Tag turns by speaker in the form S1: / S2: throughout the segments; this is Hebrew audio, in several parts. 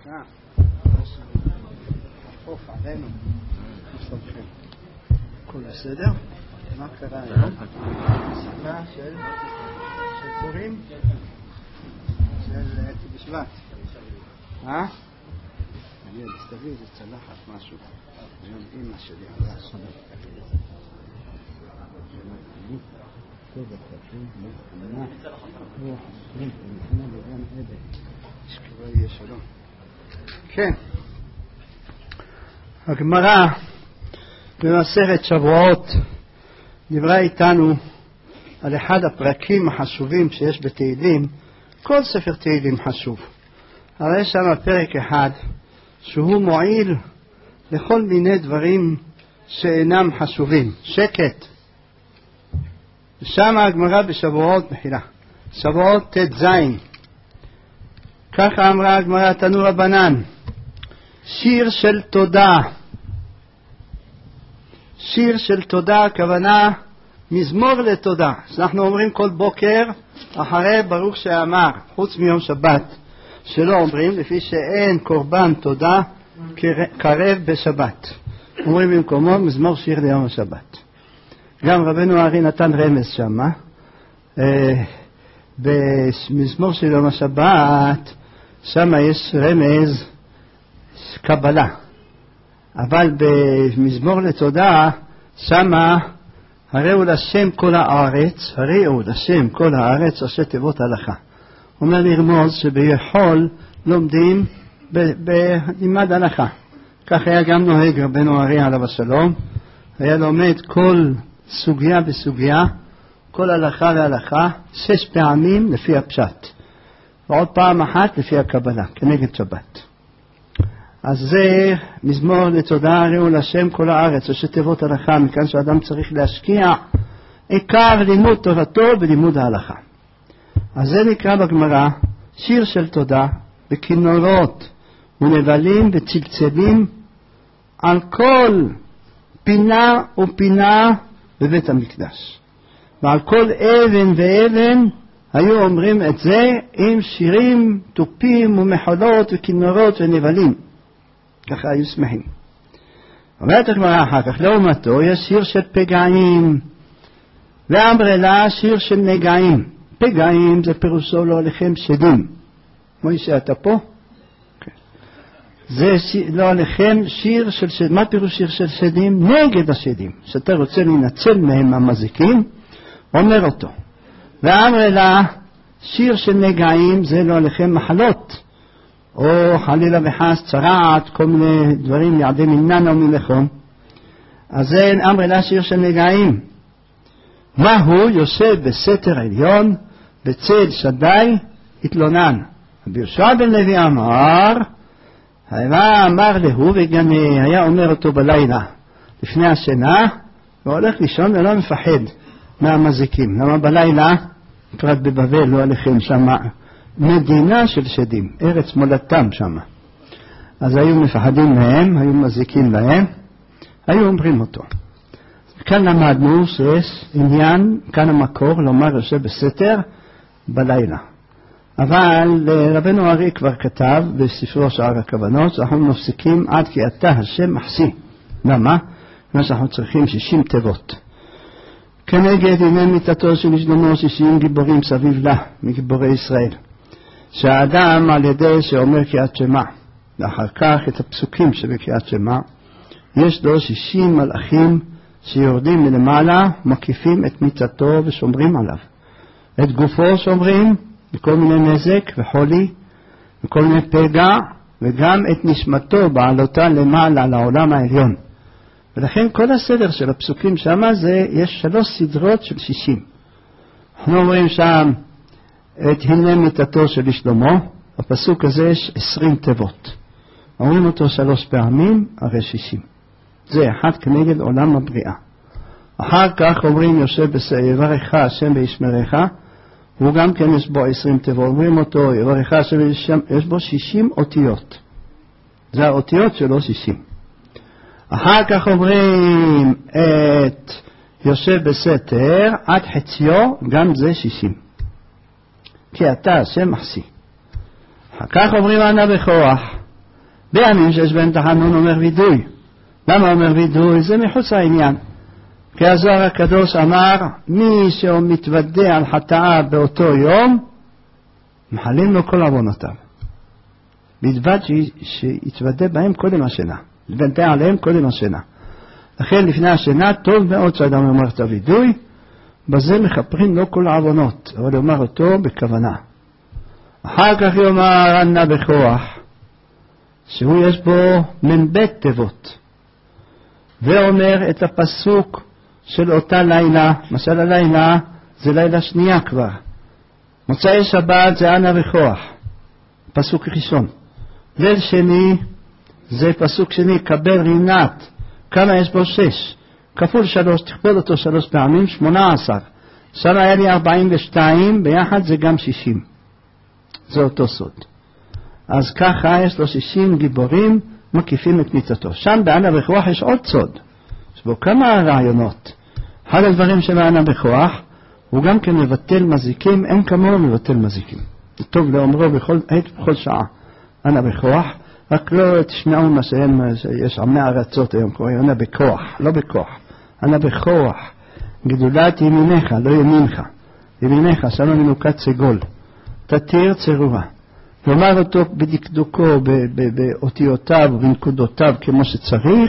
S1: חוף עלינו, כל הסדר. מה קרה היום? סיבה של פורים? של בשבט. ילד, תביא איזה צלחת משהו. היום אמא שלי עלה סודר. טוב, חשוב, מוכנה. שכבר יהיה שלום. כן. הגמרא במסכת שבועות דיברה איתנו על אחד הפרקים החשובים שיש בתהילים. כל ספר תהילים חשוב. אבל יש שם פרק אחד שהוא מועיל לכל מיני דברים שאינם חשובים. שקט. שם הגמרא בשבועות מחילה. שבועות ת' ככה אמרה הגמרא תנו רבנן. שיר של תודה. שיר של תודה, הכוונה מזמור לתודה. אנחנו אומרים כל בוקר אחרי ברוך שאמר, חוץ מיום שבת, שלא אומרים, לפי שאין קורבן תודה קרב בשבת. אומרים במקומו מזמור שיר ליום השבת. גם רבנו הארי נתן רמז שמה. במזמור של יום השבת, שמה יש רמז קבלה. אבל במזמור לתודה, שמה הראו לשם כל הארץ, הראו לשם כל הארץ ראשי תיבות הלכה. אומר לרמוז שביכול לומדים בלימד הלכה. כך היה גם נוהג רבנו הארי עליו השלום. היה לומד כל סוגיה בסוגיה, כל הלכה והלכה, 6 פעמים לפי הפשט. ועוד פעם אחת לפי הקבלה, כנגד שבת. אז זה מזמור לתודה הראו לשם כל הארץ, ראשי תיבות הלכה, מכאן שאדם צריך להשקיע עיקר לימוד תורתו בלימוד ההלכה. אז זה נקרא בגמרא שיר של תודה, בכינורות ונבלים וצלצלים על כל פינה ופינה בבית המקדש. ועל כל אבן ואבן היו אומרים את זה עם שירים, טופים ומחולות וכינורות ונבלים. ככה היו שמחים. אומרת הגמרא אחר כך, לעומתו יש שיר של פגעים, ואמרלה שיר של נגעים. פגעים זה פירושו לא עליכם שדים. מוישה, אתה פה? Okay. זה לא עליכם שיר של שדים. מה פירוש שיר של שדים? נגד השדים. שאתה רוצה להינצל מהם המזיקים, אומר אותו. ואמרלה שיר של נגעים זה לא עליכם מחלות. או חלילה וחס צרעת, כל מיני דברים יעדי מננה ומלכון. אז זה אמר לה שיר של נגעים. מה הוא יושב בסתר עליון, בצל שדי, התלונן. רבי יהושע בן לוי אמר להו וגנה, היה אומר אותו בלילה, לפני השינה, והולך לישון ולא מפחד מהמזיקים. למה בלילה, פרט בבבל, לא עליכם שמה, מדינה של שדים, ארץ מולדתם שם. אז היו מפחדים מהם, היו מזיקים להם, היו אומרים אותו. כאן למדנו שיש עניין, כאן המקור, לומר יושב בסתר בלילה. אבל רבנו הארי כבר כתב בספרו שער הכוונות, אנחנו מפסיקים עד כי אתה השם מחסי. למה? מה שאנחנו צריכים 60 תיבות. כנגד הנה מיתתו של שלמה 60 גיבורים סביב לה, מגיבורי ישראל. שהאדם על ידי שאומר קריאת שמע, ואחר כך את הפסוקים שבקריאת שמע, יש לו 60 מלאכים שיורדים מלמעלה, מקיפים את מיטתו ושומרים עליו. את גופו שומרים מכל מיני נזק וחולי, מכל מיני פגע, וגם את נשמתו בעלותה למעלה לעולם העליון. ולכן כל הסדר של הפסוקים שם זה, יש 3 סדרות של 60. אנחנו אומרים שם, את הנה מיתתו של שלמה, הפסוק הזה יש 20 תיבות. אומרים אותו 3 פעמים, הרי 60. זה אחד כנגד עולם הבריאה. אחר כך אומרים יושב יברך השם וישמרך, הוא גם כן יש בו 20 תיבות. אומרים אותו יברך השם יש בו 60 אותיות. זה האותיות שלו 60. אחר כך אומרים את יושב בסתר עד חציו, גם זה 60. כי אתה השם מחסי. אחר כך אומרים אנא בכוח, בימים שיש בהם תחנון אומר וידוי. למה אומר וידוי? זה מחוץ העניין. כי הזוהר הקדוש אמר, מי שמתוודה על חטאה באותו יום, מחלים לו כל עוונותיו. בלבד שיתוודה בהם קודם השינה. יתוודה עליהם קודם השינה. לכן לפני השינה טוב מאוד שאדם אומר את הוידוי, בזה מכפרים לו כל העוונות, אבל יאמר אותו בכוונה. אחר כך יאמר ענה בכוח, שהוא יש בו מ"ב תיבות, ואומר את הפסוק של אותה לילה. משל הלילה זה לילה שנייה כבר. מוצאי שבת זה ענה בכוח, פסוק ראשון. ליל שני זה פסוק שני, קבל רינת. כמה יש בו? 6 כפול 3, תכפול אותו 3 פעמים, 18. שם היה לי 42, ביחד זה גם 60. זה אותו סוד. אז ככה יש לו 60 גיבורים מקיפים את מיצתו. שם בענה בכוח יש עוד סוד, יש בו כמה רעיונות. אחד הדברים של הענה בכוח הוא גם כן מבטל מזיקים, אין כמוהו מבטל מזיקים. זה טוב לאומרו בכל עת בכל שעה. ענה בכוח, רק לא תשמעו מה שיש עמי ארצות היום קוראים, ענה בכוח, לא בכוח, ענה בכוח. גדולת ימינך, לא ימינך, ימינך, שם מנוקת סגול, תתיר צרורה. לומר אותו בדקדוקו, באותיותיו ובנקודותיו כמו שצריך,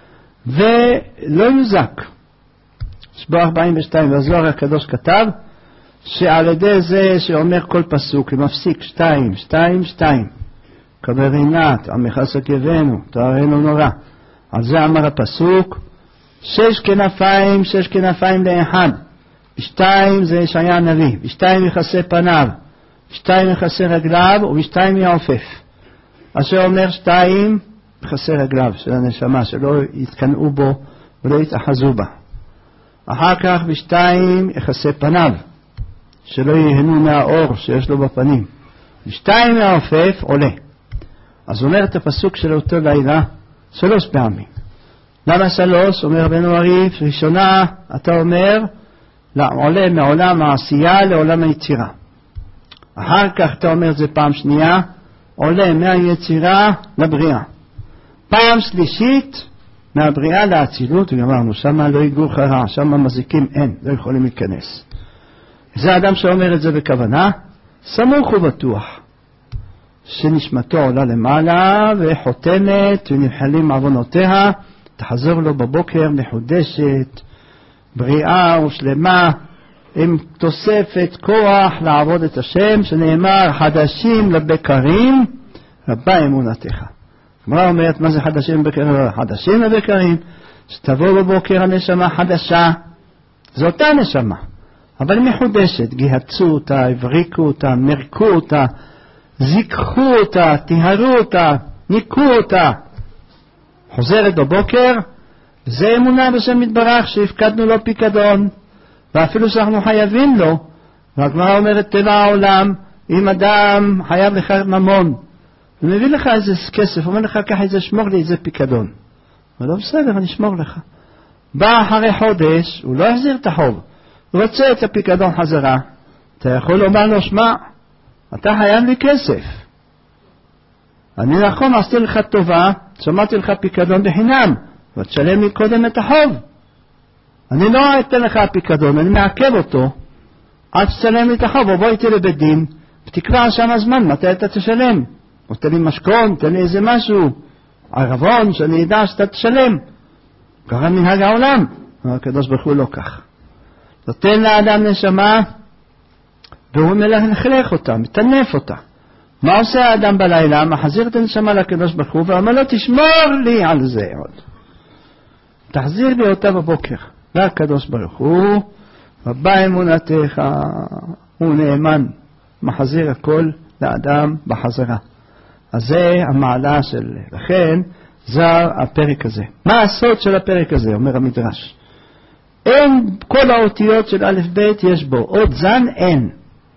S1: ולא יוזק. שבו 42, והזוהר הקדוש כתב, שעל ידי זה שאומר כל פסוק, מפסיק 2, 2, 2, קבל רינת, עמך סקבנו, תארנו נורא. על זה אמר הפסוק, 6 כנפיים, 6 כנפיים לאחד. 2 זה ישעיה הנביא, 2 יכסה פניו, 2 יכסה רגליו, ו2 יעופף. אשר אומר 2 יכסה רגליו של הנשמה, שלא יתקנאו בו ולא יתאחזו בה. אחר כך 2 יכסה פניו, שלא יהנו מהאור שיש לו בפנים. 2 יעופף עולה. אז אומר את הפסוק של אותו לילה 3 פעמים. למה 3? אומר רבנו הרי"ף, ראשונה אתה אומר עולה מעולם העשייה לעולם היצירה. אחר כך אתה אומר זה פעם שנייה, עולה מהיצירה לבריאה. פעם שלישית מהבריאה לאצילות, ואמרנו שמה לא יגור חרע, שמה מזיקים אין, לא יכולים להיכנס. זה האדם שאומר את זה בכוונה, סמוך ובטוח שנשמתו עולה למעלה וחותמת ונמחלים עוונותיה, תחזור לו בבוקר מחודשת, בריאה ושלמה, עם תוספת כוח לעבוד את השם, שנאמר חדשים לבקרים רבה אמונתך. כלומר אומרת, מה זה חדשים לבקרים? חדשים לבקרים, שתבוא בבוקר הנשמה חדשה, זו אותה נשמה, אבל מחודשת, גיהצו אותה, הבריקו אותה, מרקו אותה, זיקחו אותה, תיהרו אותה, ניקו אותה. חוזרת בבוקר, זה אמונה בשם מתברך שהפקדנו לו פיקדון, ואפילו שאנחנו חייבים לו. והגמרא אומרת טבע העולם, אם אדם חייב לך ממון, הוא מביא לך איזה כסף, אומר לך ככה איזה, שמור לי איזה פיקדון. הוא לא בסדר, אני אשמור לך. בא אחרי חודש, הוא לא יחזיר את החוב, הוא רוצה את הפיקדון חזרה. אתה יכול לומר לו, שמע, אתה חייב לי כסף, אני נכון עשיתי לך טובה, שמעתי לך פיקדון בחינם, ותשלם לי קודם את החוב. אני לא אתן לך פיקדון, אני מעכב אותו עד שתשלם לי את החוב, או בוא איתי לבית דין ותקבע שם הזמן מתי אתה תשלם, או תן לי משכון, תן לי איזה משהו ערבון שאני ידע שאתה תשלם. ככה מנהג העולם. הקדוש ברוך הוא לא כך, נותן לאדם נשמה והוא מלכלך אותה, מטנף אותה. מה עושה האדם בלילה? מחזיר את הנשמה לקדוש ברוך הוא ואומר לו, תשמור לי על זה עוד, תחזיר לי אותה בבוקר. והקדוש ברוך הוא רבה אמונתך, הוא נאמן, מחזיר הכל לאדם בחזרה. אז זה המעלה של, לכן זה הפרק הזה. מה הסוד של הפרק הזה? אומר המדרש, אין, כל האותיות של א' ב' יש בו, עוד זן אין.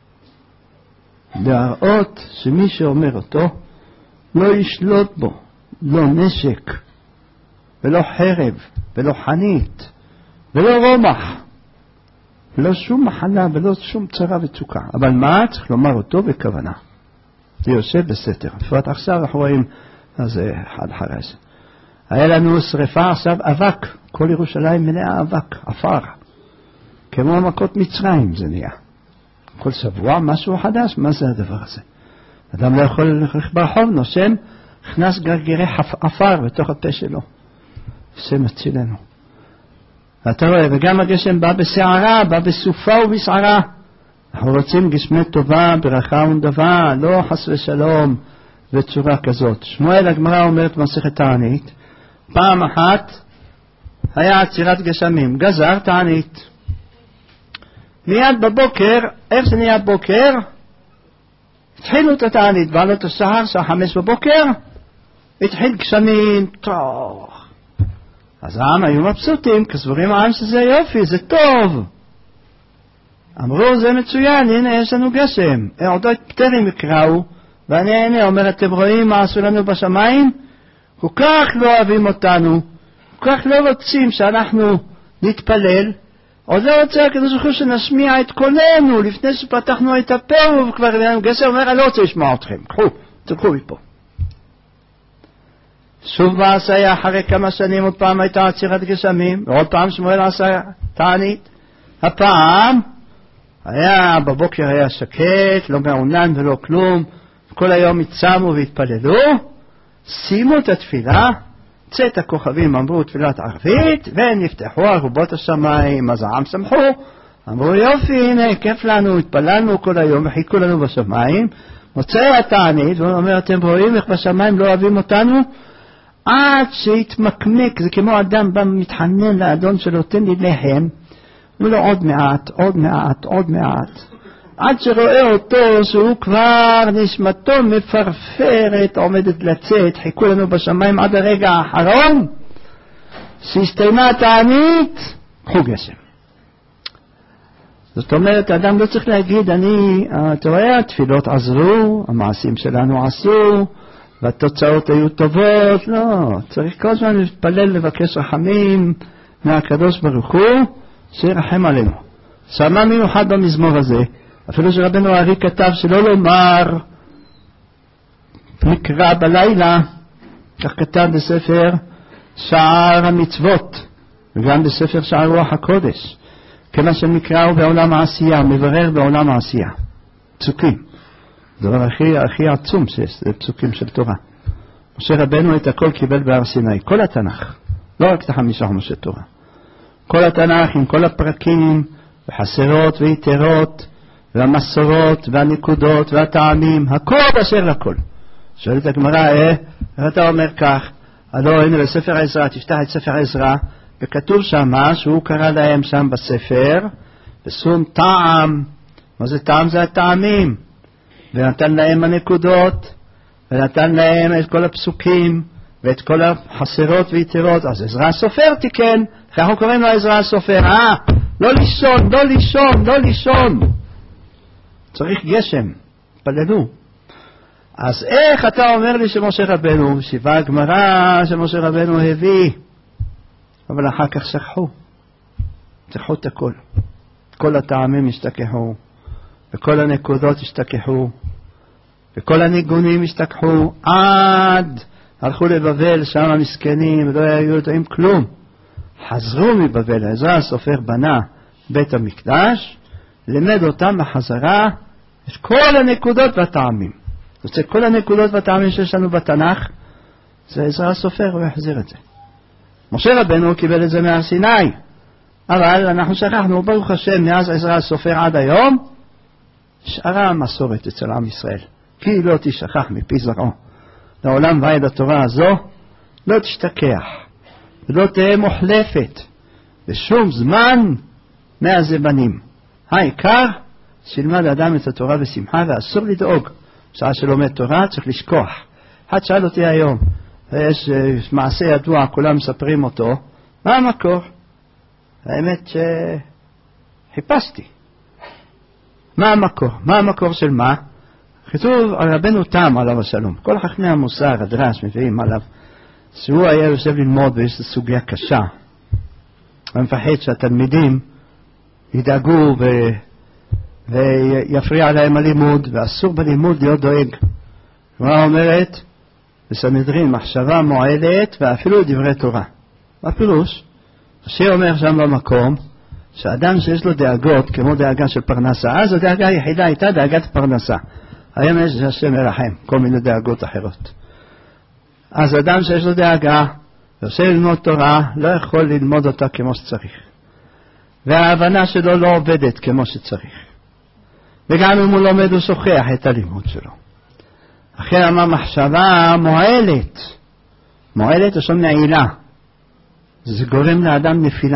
S1: להראות שמי שאומר אותו לא ישלוט בו, לא נשק ולא חרב ולא חנית ולא רומח ולא שום מחלה ולא שום צרה וצוקה. אבל מה? צריך לומר אותו בכוונה. זה יושב בסתר. בפרט עכשיו אנחנו רואים אז זה אחד אחרי זה. היה לנו שריפה עכשיו אבק, כל ירושלים מלאה אבק, אפר. כמו מכות מצרים זה נהיה. כל שבוע משהו חדש, מה זה הדבר הזה? אדם לא יכול ללכת ברחוב, נושם, הכנס גרגירי אפר בתוך הפה שלו. זה מצילנו. ואתה רואה, וגם הגשם בא בסערה, בא בסופה ובסערה. אנחנו רוצים גשמי טובה, ברכה ונדבה, לא חס ושלום בצורה כזאת. שמואל הגמרא אומרת מסכת תענית, פעם אחת היה עצירת גשמים, גזר תענית. מיד בבוקר, איך זה נהיה בוקר? התחילו את התענית, בעלות השעה, שעה 5 בבוקר, התחיל גשמים, טוב. אז העם היו מבסוטים, כסבורים העם שזה יופי, זה טוב. אמרו, זה מצוין, הנה יש לנו גשם. עוד פטרים יקראו, ואני אומר, אתם רואים מה עשו לנו בשמיים? כל כך לא אוהבים אותנו, כל כך לא רוצים שאנחנו נתפלל, עוד לא רוצה הקדוש ברוך הוא שנשמיע את קולנו, לפני שפתחנו את הפה, וכבר גשם אומר, אני לא רוצה לשמוע אתכם, תלכו מפה. שוב בעשיה, אחרי כמה שנים, עוד פעם הייתה עצירת גשמים, ועוד פעם שמואל עשה תענית. הפעם היה, בבוקר היה שקט, לא מעונן ולא כלום, כל היום הצמו והתפללו, שימו את התפילה, צאת הכוכבים אמרו תפילת ערבית, ונפתחו ארובות השמיים, אז העם שמחו, אמרו יופי, הנה, כיף לנו, התפללנו כל היום, וחיכו לנו בשמיים, מוצא התענית, והוא אומר, אתם רואים איך בשמיים לא אוהבים אותנו? עד שהתמקמק, זה כמו אדם בא מתחנן לאדון שלו, תן לי לחם, הוא לא עוד מעט, עוד מעט, עוד מעט. עד שרואה אותו שהוא כבר נשמתו מפרפרת, עומדת לצאת, חיכו לנו בשמיים עד הרגע האחרון, שהסתיימה התענית, קחו גשם. זאת אומרת, האדם לא צריך להגיד, אתה רואה, התפילות עזרו, המעשים שלנו עשו, והתוצאות היו טובות, לא, צריך כל הזמן להתפלל, לבקש רחמים מהקדוש ברוך הוא, שירחם עלינו. שמה מיוחד במזמור הזה, אפילו שרבנו הארי כתב שלא לומר מקרא בלילה, כך כתב בספר שער המצוות, וגם בספר שער רוח הקודש, כמה שמקרא הוא בעולם העשייה, מברר בעולם העשייה, פסוקים. זה הדבר הכי עצום שיש, זה פסוקים של תורה. משה רבנו את הכל קיבל בהר סיני, כל התנ"ך, לא רק את 5 חומשי תורה. כל התנ"ך עם כל הפרקים, וחסרות ויתרות, והמסורות, והנקודות, והטעמים, הכל אשר לכל. שואלת הגמרא, אתה אומר כך, הלא הנה בספר עזרא, תפתח את ספר עזרא, וכתוב שם שהוא קרא להם שם בספר, בשום טעם, מה זה טעם? זה הטעמים. ונתן להם הנקודות, ונתן להם את כל הפסוקים, ואת כל החסרות ויתרות. אז עזרא הסופר תיקן, אנחנו קוראים לו עזרא הסופר, לא לישון, לא לישון, לא לישון. צריך גשם, פללו. אז איך אתה אומר לי שמשה רבנו, שיבה הגמרא שמשה רבנו הביא, אבל אחר כך שכחו את הכל. כל הטעמים השתכחו, וכל הנקודות השתכחו, וכל הניגונים השתכחו, עד הלכו לבבל, שם המסכנים, ולא היו יודעים כלום. חזרו מבבל, עזרא הסופר בנה בית המקדש, לימד אותם בחזרה את כל הנקודות והטעמים. זאת אומרת, כל הנקודות והטעמים שיש לנו בתנ"ך, זה עזרא הסופר, הוא יחזיר את זה. משה רבנו קיבל את זה מהר סיני, אבל אנחנו שכחנו, ברוך השם, מאז עזרא הסופר עד היום, שארה המסורת אצל עם ישראל, כי לא תשכח מפי זרעו. לעולם ועד התורה הזו לא תשתכח, ולא תהיה מוחלפת בשום זמן מהזמנים. העיקר שילמד אדם את התורה בשמחה, ואסור לדאוג. שעה שלומד תורה צריך לשכוח. אחד שאל אותי היום, יש מעשה ידוע, כולם מספרים אותו, מה המקור? האמת שחיפשתי. מה המקור? מה המקור של מה? כתוב על רבנו תם עליו השלום. כל חכמי המוסר, הדרש, מביאים עליו, שהוא היה יושב ללמוד ויש סוגיה קשה. ומפחד שהתלמידים ידאגו ויפריע להם הלימוד, ואסור בלימוד להיות דואג. מה אומרת? בסנהדרין מחשבה מועלת ואפילו דברי תורה. מה פירוש? רש"י אומר שם במקום שאדם שיש לו דאגות כמו דאגה של פרנסה, אז הדאגה היחידה הייתה דאגת פרנסה. היום יש השם מרחם, כל מיני דאגות אחרות. אז אדם שיש לו דאגה ועושה ללמוד תורה לא יכול ללמוד אותה כמו שצריך, וההבנה שלו לא עובדת כמו שצריך, וגם אם הוא לומד הוא שוכח את הלימוד שלו. אחרי אמר מחשבה מועלת, מועלת לשון נעילה, זה גורם לאדם נפילה.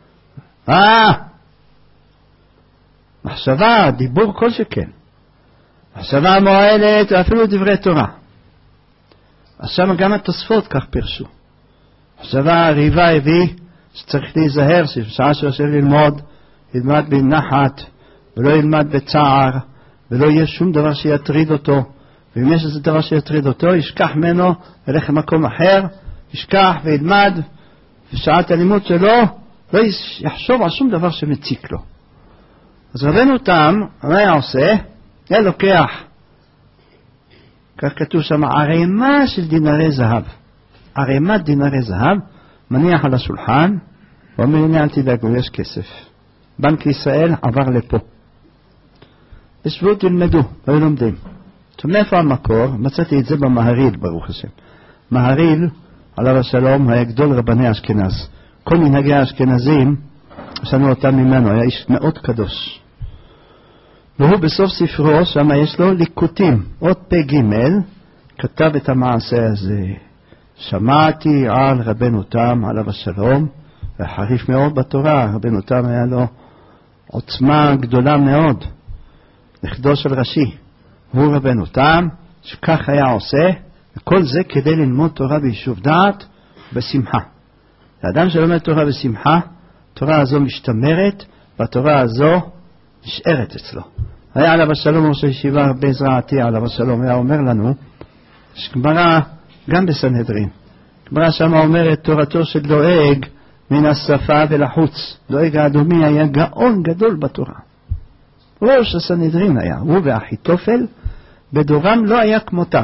S1: מחשבה, דיבור כל שכן, מחשבה מועלת ואפילו דברי תורה. אז שם גם התוספות כך פרשו. מחשבה ריבה הביא שצריך להיזהר ששעה שיושב ללמוד ילמד בנחת ולא ילמד בצער, ולא יהיה שום דבר שיטריד אותו, ואם יש איזה דבר שיטריד אותו ישכח ממנו, ילך למקום אחר, ישכח וילמד, ושעת הלימוד שלו לא יחשוב על שום דבר שמציק לו. אז רבנו תם, מה היה עושה? היה לוקח, כך כתוב שם, ערימה של דינרי זהב, ערימת דינרי זהב, מניח על השולחן, ואומר, הנה אל תדאגו, יש כסף. בנק ישראל עבר לפה. ישבו תלמדו, לא לומדים. עכשיו מאיפה המקור? מצאתי את זה במהריל, ברוך השם. מהריל, עליו השלום, היה גדול רבני אשכנז. כל מנהגי האשכנזים, עשינו אותם ממנו, היה איש מאוד קדוש. והוא בסוף ספרו, שם יש לו ליקוטים, עוד פ"ג, כתב את המעשה הזה. שמעתי על רבנו תם, עליו השלום, וחריף מאוד בתורה. רבנו תם היה לו עוצמה גדולה מאוד, נכדו של רש"י. הוא רבנו תם, שכך היה עושה, וכל זה כדי ללמוד תורה ביישוב דעת בשמחה. האדם שלומד תורה בשמחה, התורה הזו משתמרת, והתורה הזו נשארת אצלו. היה עליו השלום ראש הישיבה בעזרתי, עליו השלום היה אומר לנו, שגמרא גם בסנהדרין, גמרא שמה אומרת תורתו של דואג מן השפה ולחוץ. דואג האדומי היה גאון גדול בתורה, ראש הסנהדרין היה, הוא ואחיתופל, בדורם לא היה כמותם,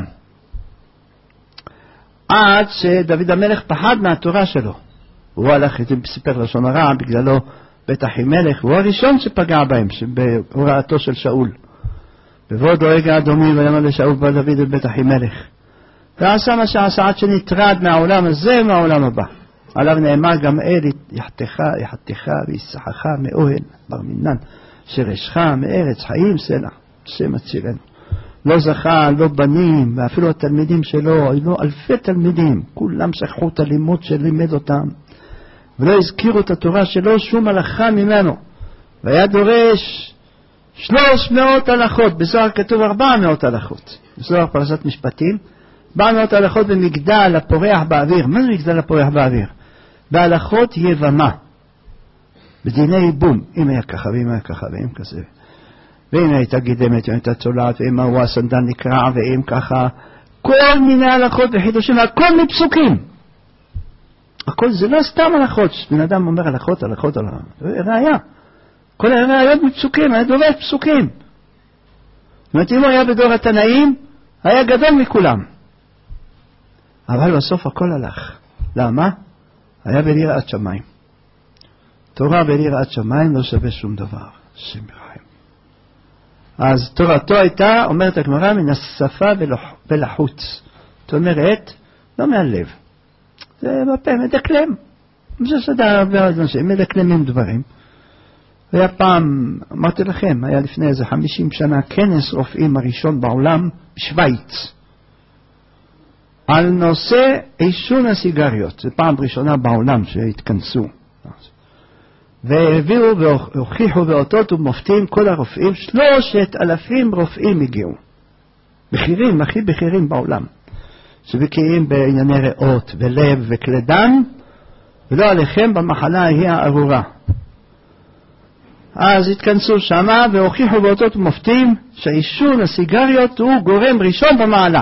S1: עד שדוד המלך פחד מהתורה שלו. הוא הלך, סיפר לשון הרע, בגללו בית אחימלך, הוא הראשון שפגע בהם בהוראתו של שאול. ובוא דואג האדומי ויאמר לשאול בא דוד בבית אחימלך, ועשה מה שעשה עד שנטרד מהעולם הזה ומהעולם הבא. עליו נאמר גם אל יחתך וישחך מאוהל בר מינן שרשך מארץ חיים סלע, השם הצילנו. לא זכה, לא בנים, ואפילו התלמידים שלו, היו אלפי תלמידים, כולם שכחו את הלימוד שלימד אותם, ולא הזכירו את התורה שלו שום הלכה ממנו. והיה דורש 300 הלכות, בזוהר כתוב 400 הלכות, בזוהר פרשת משפטים, 400 הלכות במגדל הפורח באוויר. מה זה מגדל הפורח באוויר? בהלכות יבמה, בדיני ייבום, אם היה ככה ואם היה ככה ואם כזה, ואם הייתה גידמת, ואם הייתה צולעת, ואם הוא הסנדל נקרע, ואם ככה, כל מיני הלכות וחידושים, הכל מפסוקים. הכל זה לא סתם הלכות, בן אדם אומר הלכות, הלכות, הלכות, זה ראיה. כל הראיות מפסוקים, היה דורש פסוקים. זאת אומרת, אם הוא היה בדור התנאים, היה גדול מכולם. אבל בסוף הכל הלך. למה? היה ביראת שמיים. תורה ביראת שמיים לא שווה שום דבר. השם ירחם. אז תורתו הייתה, אומרת הגמרא, מן השפה ולחוץ. זאת אומרת, לא מהלב. זה בפה, מדקלם. זה שדה הרבה אנשים, מדקלמים דברים. היה פעם, אמרתי לכם, היה לפני איזה 50 שנה, כנס רופאים הראשון בעולם, בשוויץ. על נושא עישון הסיגריות. זה פעם ראשונה בעולם שהתכנסו. והביאו והוכיחו באותות ומופתים כל הרופאים, 3,000 רופאים הגיעו. בכירים, הכי בכירים בעולם. שבקיאים בענייני ריאות ולב וכלי דם, ולא עליכם במחלה היא הארורה. אז התכנסו שמה והוכיחו באותות ומופתים שעישון הסיגריות הוא גורם ראשון במעלה.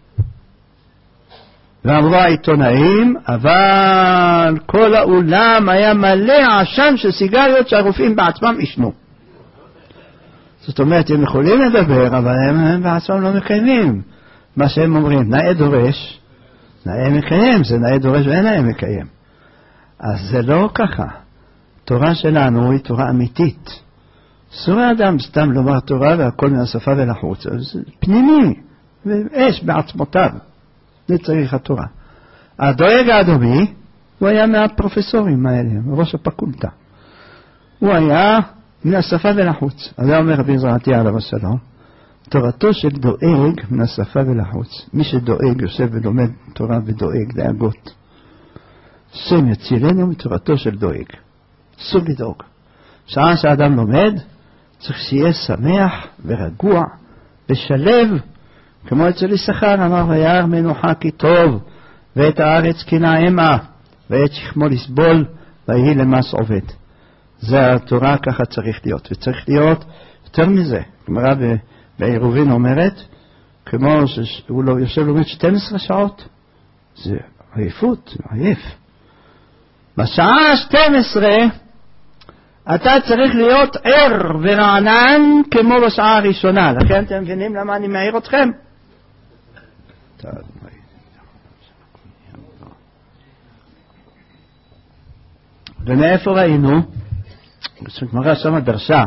S1: ואמרו העיתונאים, אבל כל האולם היה מלא עשן של סיגריות שהרופאים בעצמם ישנו. זאת אומרת, הם יכולים לדבר, אבל הם בעצמם לא מקיימים מה שהם אומרים. נאה דורש, נאה מקיים, זה נאה דורש ואין נאה מקיים. אז זה לא ככה. תורה שלנו היא תורה אמיתית. אסור האדם סתם לומר תורה והכל מהשפה ולחוץ. זה פנימי, ואש בעצמותיו. זה צריך התורה. הדואג האדומי, הוא היה מהפרופסורים האלה, ראש הפקולטה. הוא היה מן השפה ולחוץ. אז אומר רבי זרעתי עליו השלום, תורתו של דואג מן השפה ולחוץ. מי שדואג יושב ולומד תורה ודואג, דאגות. שם יצילנו מתורתו של דואג. אסור לדאוג. שעה שהאדם לומד, צריך שיהיה שמח ורגוע ושלב, כמו אצל יששכר אמר, וירא מנוחה כי טוב, ואת הארץ כי נעמה, ואת שכמו לסבול, ויהי למס עובד. זה התורה, ככה צריך להיות. וצריך להיות יותר מזה. גמרא בעירובין אומרת, כמו שהוא לא יושב לומד 12 שעות, זה עייפות, זה עייף. בשעה 12 אתה צריך להיות ער ורענן כמו בשעה הראשונה. לכן אתם מבינים למה אני מעיר אתכם? ומאיפה ראינו? הגמרא שמה דרשה,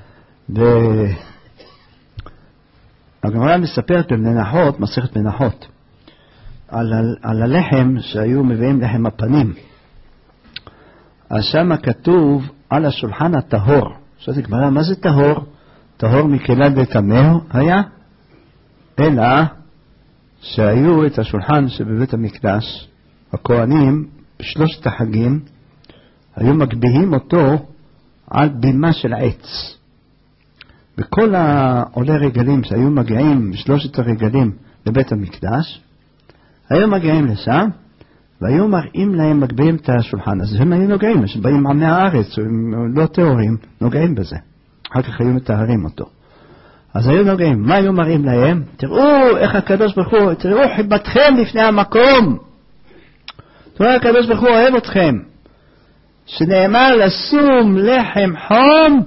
S1: הגמרא מספרת במנחות, מסכת מנחות, על הלחם שהיו מביאים לחם הפנים. אז שמה כתוב על השולחן הטהור. שואלת הגמרא, מה זה טהור? טהור מכלל וטמא היה? אלא שהיו את השולחן שבבית המקדש, הכהנים בשלושת החגים, היו מגביהים אותו על בימה של עץ. וכל העולי רגלים שהיו מגיעים, שלושת הרגלים לבית המקדש, היו מגיעים לשם, והיו מראים להם מגביהים את השולחן. אז הם היו נוגעים, שבאים עמי הארץ, הם לא תיאורים, נוגעים בזה. אחר כך היו מתארים אותו. אז היו נוגעים, מה היו מראים להם? תראו איך הקדוש ברוך הוא, תראו חיבתכם לפני המקום. תראו הקדוש ברוך הוא אוהב אתכם. שנאמר לשום לחם חום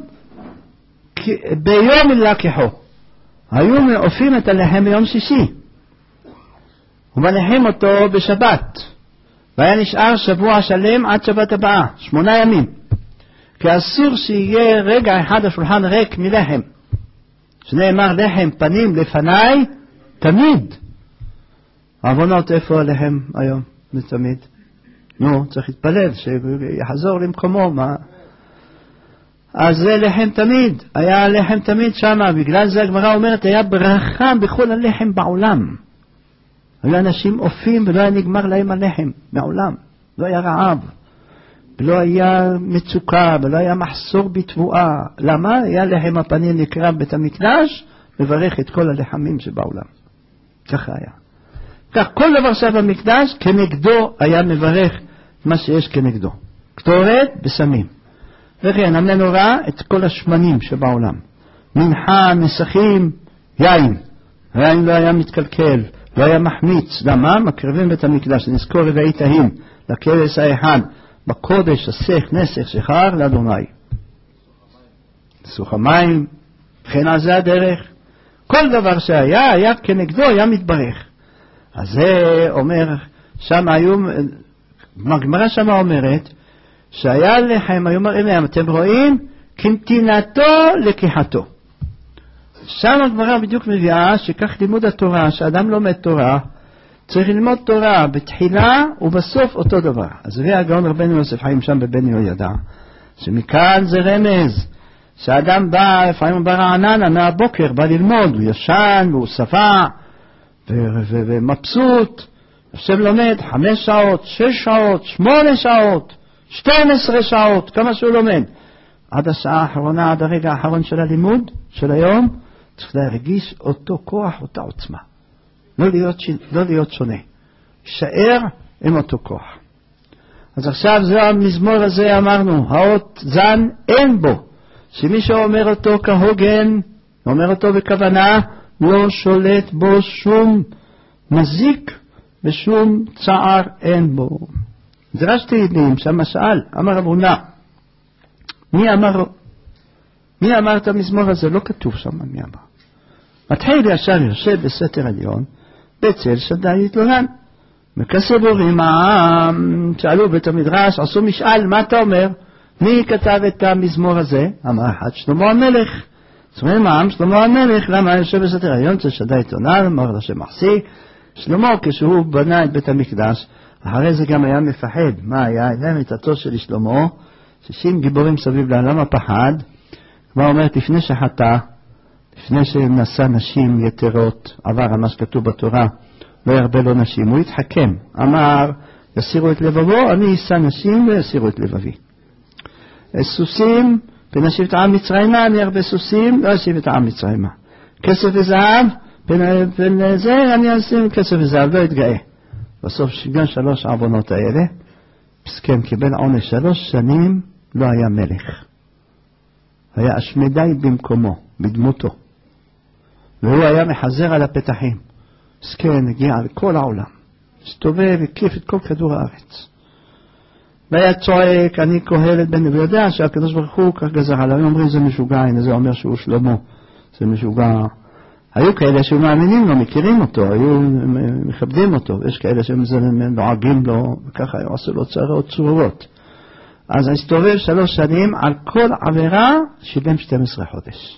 S1: ביום לקחו. היו מעופים את הלחם ביום שישי ומניחים אותו בשבת, והיה נשאר שבוע שלם עד שבת הבאה, 8 ימים, כי אסור שיהיה רגע אחד השולחן ריק מלחם, שנאמר לחם פנים לפניי תמיד. עוונות, איפה הלחם היום ותמיד? נו, צריך להתפלל שיחזור למקומו. מה? אז זה לחם תמיד, היה לחם תמיד שמה. בגלל זה הגמרא אומרת, היה ברכה בכל הלחם בעולם. היו אנשים אופים ולא היה נגמר להם הלחם מעולם. לא היה רעב, ולא היה מצוקה, ולא היה מחסור בתבואה. למה? היה לחם הפנים נקרא בית המקדש, מברך את כל הלחמים שבעולם. ככה היה. כך כל דבר שהיה במקדש, כנגדו היה מברך מה שיש כנגדו. קטורת בסמים. וכן, המנורה את כל השמנים שבעולם. מנחה, נסכים, יין. היין לא היה מתקלקל, לא היה מחמיץ. למה? מקרבים בית המקדש. נזכור רבעי תהין, לכבש האחד, בקודש, הסך, נסך, שחר, לאדוני. סוך המים, וכן על זה הדרך. כל דבר שהיה, היה כנגדו, היה מתברך. אז זה אומר, שם היו, הגמרא שם אומרת, שהיה לחם, היו מראים להם, אתם רואים? כנתינתו לקיחתו. שם הגמרא בדיוק מביאה שכך לימוד התורה, שאדם לומד תורה, צריך ללמוד תורה בתחילה ובסוף אותו דבר. אז זה הגאון רבנו יוסף חיים שם בבן יהוידע, שמכאן זה רמז, שהאדם בא, לפעמים ברעננה מהבוקר, בא ללמוד, הוא ישן והוא שבע ומבסוט, יושב לומד 5 שעות, 6 שעות, 8 שעות, 12 שעות, כמה שהוא לומד. עד השעה האחרונה, עד הרגע האחרון של הלימוד, של היום, צריך להרגיש אותו כוח, אותה עוצמה. לא להיות שונה. שער עם אותו כוח. אז עכשיו זה המזמור הזה, אמרנו, האות זן אין בו. שמי שאומר אותו כהוגן, אומר אותו בכוונה, לא שולט בו שום מזיק ושום צער אין בו. דרש תהילים, שמה שאל, אמר רב הונא, מי אמר את המזמור הזה? לא כתוב שם מי אמר. מתחיל ישר יושב בסתר עליון, בצל שדי יתלונן. מכסיבורים העם שאלו בית המדרש, עשו משאל, מה אתה אומר? מי כתב את המזמור הזה? אמר אחד, שלמה המלך. אומרים העם, שלמה המלך, למה יושב בסתר עליון? זה שדה עיתונה, אמר לשם מחסי. שלמה, כשהוא בנה את בית המקדש, אחרי זה גם היה מפחד. מה היה? היה מיתתו של שלמה, 60 גיבורים סביב לה, למה פחד? כבר אומרת, לפני שחטא, לפני שנשא נשים יתרות, עבר על מה שכתוב בתורה, לא ירבה לו נשים, הוא התחכם, אמר, יסירו את לבבו, אני אשא נשים ויסירו את לבבי. סוסים, פן אשיב את העם מצרימה, אני ארבה סוסים, לא אשיב את העם מצרימה. כסף וזהב, פן זה, אני אשים כסף וזהב, לא אתגאה. בסוף שגם 3 העוונות האלה, פסקם קיבל עונש 3 שנים, לא היה מלך. היה אשמדי במקומו, בדמותו. והוא היה מחזר על הפתחים. פסקם הגיע לכל העולם. הסתובב וקיף את כל כדור הארץ. והיה צועק, אני קהלת בן נביא, יודע שהקדוש ברוך הוא כך גזר עליו, אומרים זה משוגע, הנה זה אומר שהוא שלמה, זה משוגע. היו כאלה שמאמינים לו, מכירים אותו, היו מכבדים אותו, יש כאלה שנוהגים לו, וככה היו עשו לו צרות צרורות. אז הסתובב 3 שנים, על כל עבירה שילם 12 חודש.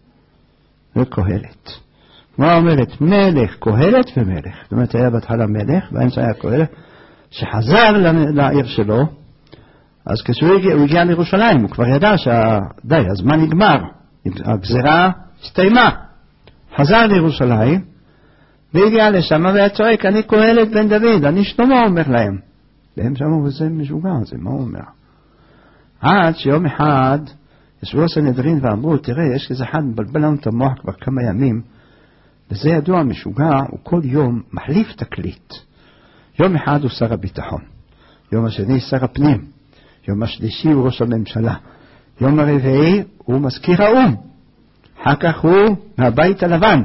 S1: וקהלת. מה אומרת? מלך, קהלת ומלך. זאת אומרת, היה בהתחלה מלך, באמצע היה קהלת, שחזר לעיר שלו, אז כשהוא הגיע לירושלים, הוא כבר ידע די, הזמן נגמר, הגזירה הסתיימה. חזר לירושלים, והגיע לשם, והיה צועק, אני קהלת בן דוד, אני שלמה, אומר להם. והם שמעו, וזה משוגע, זה מה הוא אומר? עד שיום אחד, ישבו הסנהדרין ואמרו, תראה, יש איזה אחד מבלבל לנו את המוח כבר כמה ימים, וזה ידוע, משוגע, הוא כל יום מחליף תקליט. יום אחד הוא שר הביטחון, יום השני שר הפנים, יום השלישי הוא ראש הממשלה, יום הרביעי הוא מזכיר האו"ם, אחר כך הוא מהבית הלבן,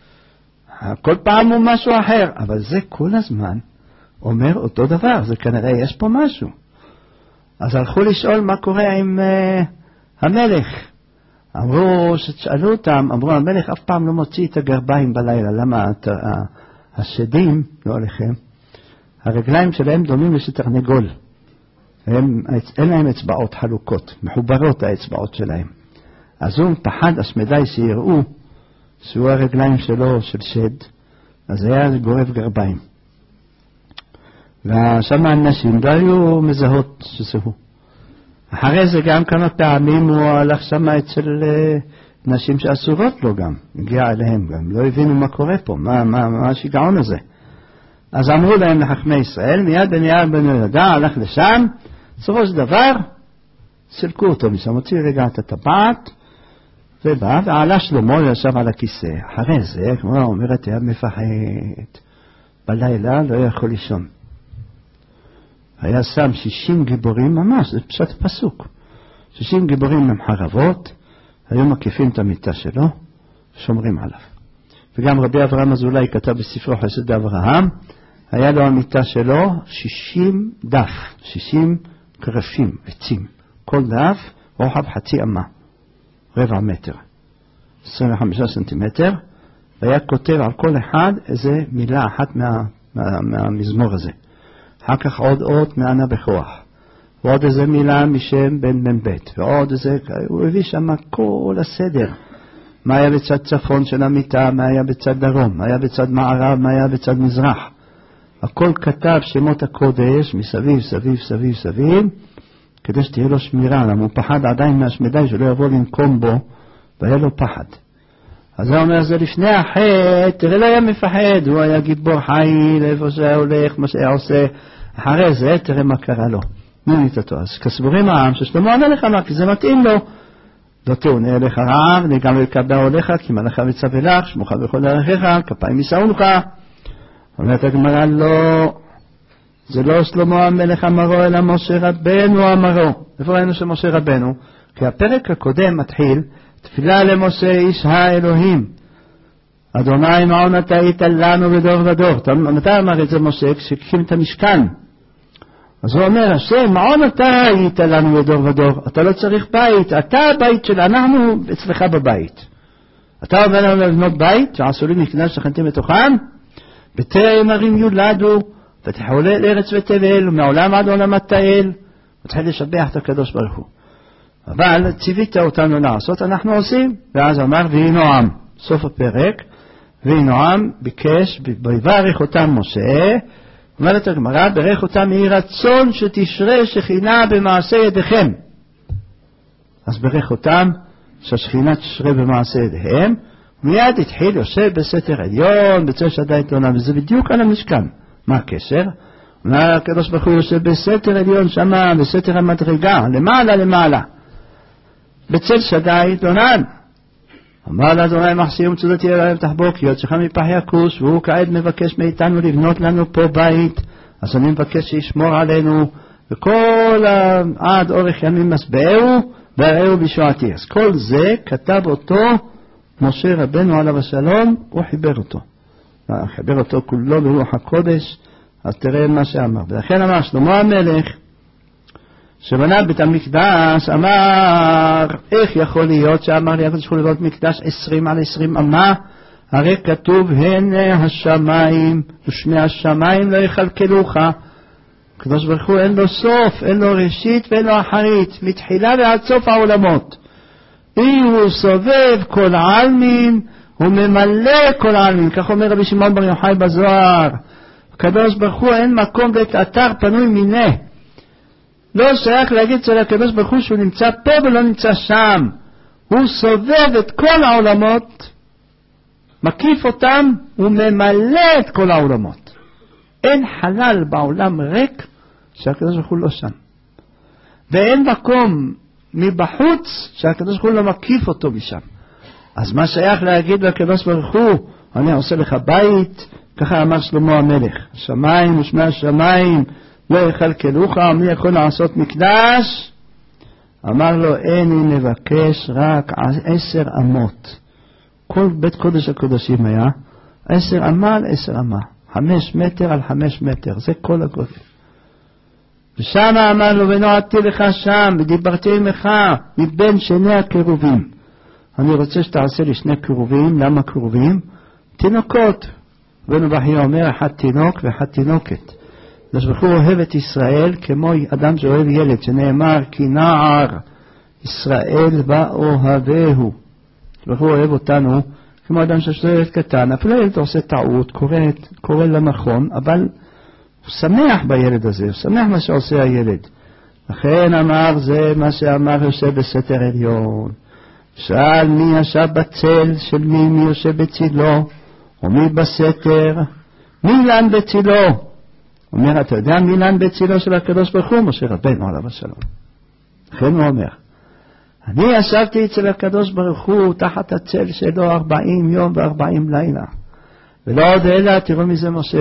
S1: כל פעם הוא משהו אחר, אבל זה כל הזמן אומר אותו דבר, זה כנראה יש פה משהו. אז הלכו לשאול מה קורה עם המלך. אמרו, ששאלו אותם, אמרו, המלך אף פעם לא מוציא את הגרביים בלילה, למה השדים, לא עליכם, הרגליים שלהם דומים לשתרנגול. אין להם אצבעות חלוקות, מחוברות האצבעות שלהם. אז הוא פחד אשמדי שיראו שהוא הרגליים שלו של שד, אז היה גורב גרביים. ושם האנשים לא היו מזהות שזה הוא. אחרי זה גם כמה פעמים הוא הלך שם אצל נשים שאסורות לו גם, הגיע אליהם גם, לא הבינו מה קורה פה, מה השיגעון הזה. אז אמרו להם לחכמי ישראל, מיד בניהו בן יהודה הלך לשם, בסופו של דבר סילקו אותו משם, הוציא רגע את הטבעת, ובא ועלה שלמה ישב על הכיסא. אחרי זה, כמו אומרת, היה מפחד, בלילה לא יכול לישון. היה שם 60 גיבורים ממש, זה פשוט פסוק. 60 גיבורים עם חרבות, היו מקיפים את המיטה שלו, שומרים עליו. וגם רבי אברהם אזולאי כתב בספרו חסד אברהם, היה לו המיטה שלו 60 דף, 60 קרשים, עצים. כל דף רוחב חצי אמה, רבע מטר, 25 סנטימטר, והיה כותב על כל אחד איזה מילה אחת מהמזמור הזה. אחר כך עוד אות מענה בכוח, ועוד איזה מילה משם בן בן בית, ועוד איזה, הוא הביא שם כל הסדר. מה היה בצד צפון של המיטה, מה היה בצד דרום, מה היה בצד מערב, מה היה בצד מזרח. הכל כתב שמות הקודש מסביב, סביב, סביב, סביב, כדי שתהיה לו שמירה, למה הוא פחד עדיין מהשמדי שלא יבוא לנקום בו, והיה לו פחד. אז הוא אומר, זה לפני החטא, תראה לא היה מפחד, הוא היה גיבור חיל, איפה שהיה הולך, מה שהיה עושה, אחרי זה תראה מה קרה לו. מיתתו, אז כסבורים העם ששלמה המלך אמר, כי זה מתאים לו, לא תאונה אליך רעב, אני גם לקבע עליך, כי מלאכה מצווה לך, שמוך בכל דרכיך, כפיים יישאו לך. אומרת הגמרא, לא, זה לא שלמה המלך אמרו, אלא משה רבנו אמרו. איפה ראינו שמשה רבנו? כי הפרק הקודם מתחיל, תפילה למשה איש האלוהים. אדוני מעון אתה היית לנו בדור ודור. מתי אמר את זה משה? כשהקים את המשכן. אז הוא אומר, השם, מעון אתה היית לנו בדור ודור. אתה לא צריך בית. אתה הבית שלנו, אנחנו אצלך בבית. אתה אומר לנו לבנות בית, שעשו לי מקדש שכנתי מתוכם, בטרם ערים יולדו, ותחולה אל ארץ ותבל, ומעולם עד עולם התאל, ותחיל לשבח את הקדוש ברוך הוא. אבל ציווית אותנו לעשות, אנחנו עושים. ואז אמר, ויהי נועם, סוף הפרק, ויהי נועם ביקש, ויברך אותם משה, אומרת הגמרא, ברך אותם יהי רצון שתשרה שכינה במעשה ידיכם. אז ברך אותם שהשכינה תשרה במעשה ידיהם, מיד התחיל יושב בסתר עליון, בצל שדי תלונה, וזה בדיוק על המשכן. מה הקשר? הקדוש ברוך הוא יושב בסתר עליון שמה, בסתר המדרגה, למעלה. בצל שדי תלונן. אמר לאדוני מחסי ומצודתי אליהם תחבוק, יוצאך מפח יקוש, והוא כעת מבקש מאיתנו לבנות לנו פה בית, אז אני מבקש שישמור עלינו, וכל עד אורך ימים מסבעהו, והראהו בישועתי. אז כל זה כתב אותו משה רבנו עליו השלום, הוא חיבר אותו כולו ברוח הקודש. אז תראה מה שאמר. ולכן אמר שלמה המלך, שבנה בית המקדש, אמר, איך יכול להיות שאמר לי הקדוש ברוך הוא לבנות מקדש 20 על 20 אמה? הרי כתוב, הנה השמיים ושמי השמיים לא יכלכלוך. הקדוש ברוך הוא אין לו סוף, אין לו ראשית ואין לו אחרית, מתחילה ועד סוף העולמות. אם הוא סובב כל העלמין, הוא ממלא כל העלמין, כך אומר רבי שמעון בר יוחאי בזוהר. הקדוש ברוך הוא אין מקום בית אתר פנוי מיני. לא שייך להגיד אצל הקדוש ברוך הוא שהוא נמצא פה ולא נמצא שם. הוא סובב את כל העולמות, מקיף אותם וממלא את כל העולמות. אין חלל בעולם ריק שהקדוש ברוך הוא לא שם. ואין מקום מבחוץ שהקדוש ברוך הוא לא מקיף אותו משם. אז מה שייך להגיד לקדוש ברוך הוא, אני עושה לך בית, ככה אמר שלמה המלך, השמיים ושמי השמיים לא יכלכלוך, מי יכול לעשות מקדש? אמר לו, איני מבקש רק 10 אמות. כל בית קודש הקודשים היה 10 אמה על 10 אמה, 5 מטר על 5 מטר, זה כל הגודל. ושם אמר לו, ונועדתי לך שם, ודיברתי עמך מבין שני הקירובים. אני רוצה שתעשה לי 2 קירובים. למה קירובים? תינוקות. בנו בכי אומר, אחד תינוק ואחד תינוקת. הקדוש ברוך הוא אוהב את ישראל כמו אדם שאוהב ילד, שנאמר, כי נער ישראל באוהבהו. הקדוש ברוך הוא אוהב אותנו כמו אדם שיש לו ילד קטן. אפילו ילד עושה טעות, קורא לנכון, אבל הוא שמח בילד הזה, הוא שמח מה שעושה הילד. לכן אמר, זה מה שאמר יושב בסתר עליון. שאל מי ישב בצל של מי יושב בצילו, ומי בסתר, מי לן בצילו. אומר, אתה יודע מי לן בצילו של הקדוש ברוך הוא? משה רבנו עליו השלום. לכן הוא אומר, אני ישבתי אצל הקדוש ברוך הוא תחת הצל שלו 40 יום ו40 לילה. ולא עוד אלא, תראו מי זה משה,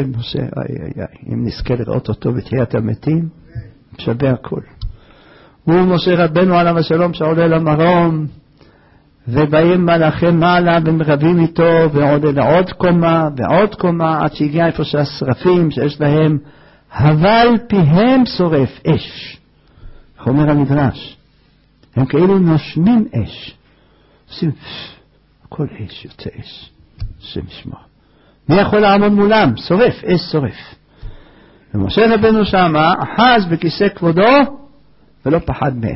S1: אם נזכה לראות אותו בתחיית המתים, שווה הכל. הוא משה רבנו עליו השלום שעולה למרום, ובאים מלאכי מעלה ומרבים איתו, ועולה עוד קומה ועוד קומה, עד שהגיע איפה שהשרפים שיש להם, אבל פיהם שורף אש. אומר המדרש, הם כאילו נושמים אש. עושים, הכל אש, יוצא אש. השם ישמור. מי יכול לעמוד מולם? שורף, אש שורף. ומשה רבנו שמה, אחז בכיסא כבודו, ולא פחד מהם.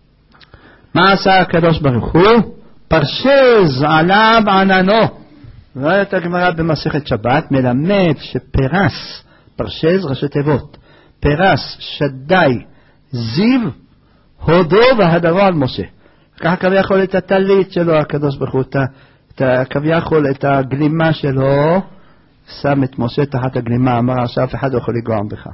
S1: מה עשה הקדוש ברוך הוא? פרשז עליו עננו. ראית הגמרא במסכת שבת, מלמד שפרס, פרשז ראשי תיבות, פרס, שדי, זיו, הודו והדרו על משה. ככה כביכול את הטלית שלו, הקדוש ברוך הוא, כביכול את הגלימה שלו, שם את משה תחת הגלימה, אמר שאף אחד לא יכול לגרום בך.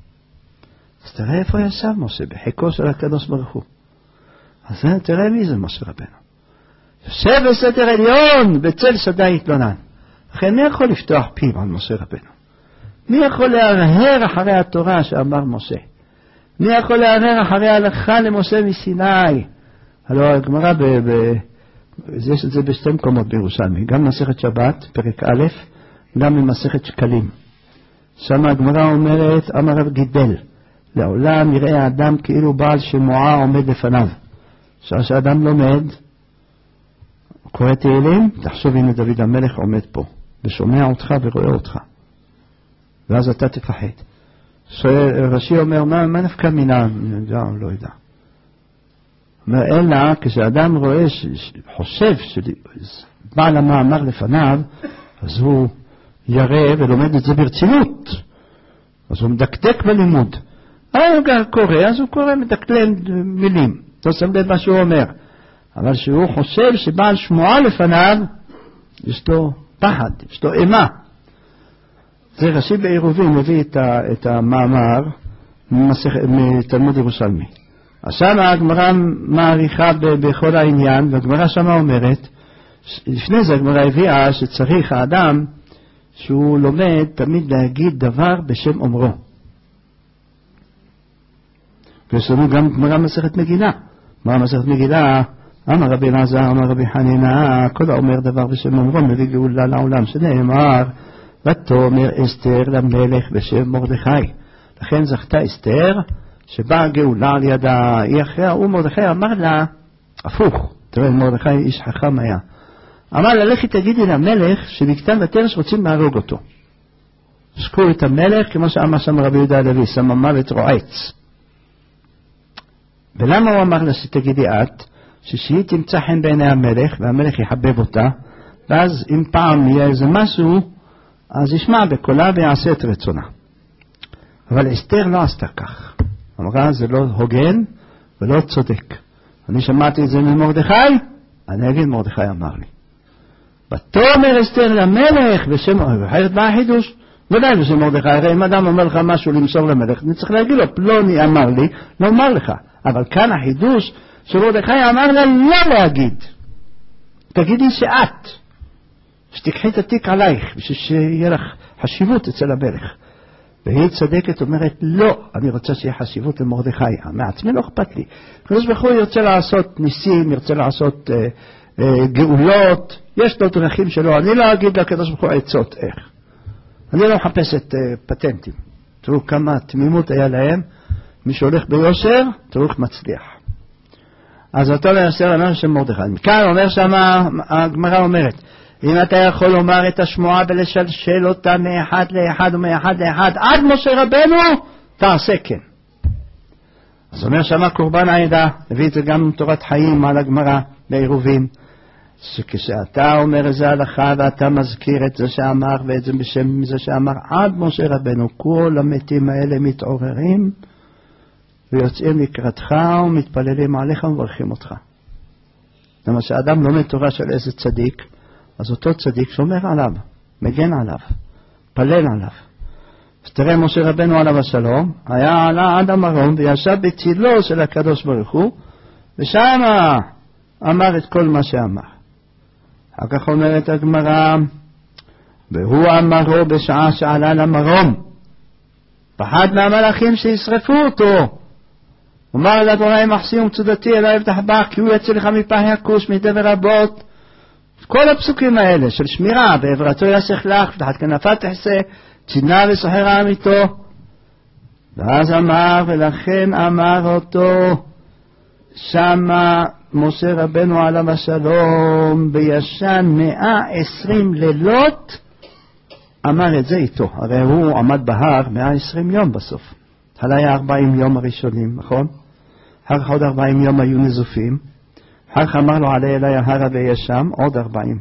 S1: אז תראה איפה ישב משה, בחיקו של הקדוש ברוך הוא. אז תראה מי זה משה רבנו. יושב בסתר עליון, בצל שדי התלונן. לכן מי יכול לפתוח פיו על משה רבנו? מי יכול להרהר אחרי התורה שאמר משה? מי יכול להרהר אחרי ההלכה למשה מסיני? הלוא הגמרא, יש את זה בשתי מקומות בירושלמי, גם מסכת שבת, פרק א', גם במסכת שקלים. שם הגמרא אומרת, אמר רב גידל, לעולם יראה האדם כאילו בעל שמועה עומד לפניו. שהאדם לומד, קורא תהילים, תחשוב הנה דוד המלך עומד פה, ושומע אותך ורואה אותך. ואז אתה תפחד. רש"י אומר, מה נפקא מינה? לא יודע. אלא כשאדם רואה, חושב שבעל המאמר לפניו, אז הוא ירא ולומד את זה ברצינות. אז הוא מדקדק בלימוד. הוא קורא, אז הוא קורא מדקלם מילים. לא שם לב מה שהוא אומר. אבל שהוא חושב שבעל שמועה לפניו, יש לו פחד, יש לו אימה. זה רש"י בעירובין מביא את המאמר מתלמוד ירושלמי. עכשיו הגמרא מעריכה בכל העניין, והגמרא שמה אומרת, לפני זה הגמרא הביאה שצריך האדם שהוא לומד תמיד להגיד דבר בשם אומרו. ויש לנו גם גמרא מסכת מגילה. מה מסכת מגילה? אמר רבי אלעזר, אמר רבי חנינא, כל האומר דבר בשם אומרו מביא גאולה לעולם, שנאמר, ותאמר אסתר למלך בשם מרדכי. לכן זכתה אסתר שבאה גאולה על ידה, היא אחריה, ומרדכי אמר לה, הפוך, תראה, מרדכי איש חכם היה. אמר לה, לכי תגידי למלך שבכתב ותרש רוצים להרוג אותו. זכו את המלך, כמו שאמר שם רבי יהודה הלוי, שם מוות רועץ. ולמה הוא אמר לה שתגידי את? שהיא תמצא חן בעיני המלך, והמלך יחבב אותה, ואז אם פעם יהיה איזה משהו, אז ישמע בקולה ויעשה את רצונה. אבל אסתר לא עשתה כך. אמרה, זה לא הוגן ולא צודק. אני שמעתי את זה ממרדכי, אני אגיד מרדכי אמר לי. ותאמר אסתר למלך בשם מרדכי, מה החידוש? ודאי בשם מרדכי, הרי אם אדם אומר לך משהו למסור למלך, אני צריך להגיד לו, פלוני אמר לי, לא אומר לך. אבל כאן החידוש שמרדכי אמר לה לא להגיד. תגידי שאת, שתקחי את התיק עלייך, בשביל שיהיה לך חשיבות אצל המלך. והיא צדקת אומרת, לא, אני רוצה שיהיה חשיבות למרדכי. מעצמי לא אכפת לי. הקדוש ברוך הוא ירצה לעשות ניסים, ירצה לעשות גאולות, יש לו דרכים שלו. אני לא אגיד לקדוש ברוך הוא עצות איך. אני לא מחפש את פטנטים. תראו כמה תמימות היה להם. מי שהולך ביושר, תראו איך מצליח. אז אותו לאסתר אומר שם מרדכי. מכאן אומר שם, הגמרא אומרת, אם אתה יכול לומר את השמועה ולשלשל אותה מאחד לאחד ומאחד לאחד עד משה רבנו, תעשה כן. אז אומר שמה קורבן העדה, הביא את זה גם תורת חיים על הגמרא בעירובין, שכשאתה אומר איזה הלכה ואתה מזכיר את זה שאמר ואת זה בשם זה שאמר עד משה רבנו, כל המתים האלה מתעוררים ויוצאים לקראתך ומתפללים עליך ומברכים אותך. למה שאדם לומד תורה של איזה צדיק, אז אותו צדיק שומר עליו, מגן עליו, פלל עליו. ותראה משה רבנו עליו השלום, היה עלה עד המרום וישב בצילו של הקדוש ברוך הוא, ושם אמר את כל מה שאמר. אחר כך אומרת הגמרא, והוא אמרו בשעה שעלה למרום, פחד מהמלאכים שישרפו אותו. אומר אל אדוני מחסי ומצודתי אלוהי אבטח בך, כי הוא יצא לך מפח יכוש מדבר רבות. כל הפסוקים האלה של שמירה, בעברתו יסך לך, ותחת כנפה תחסה, צידנה וסוחרה אמיתו. ואז אמר, ולכן אמר אותו, שמה משה רבנו עליו השלום, בישן 120 לילות, אמר את זה איתו. הרי הוא עמד בהר 120 יום בסוף. היה 40 יום הראשונים, נכון? אחר כך עוד 40 יום היו נזופים. אחר כך אמר לו עלה אלי ההרה ויהיה שם עוד 40.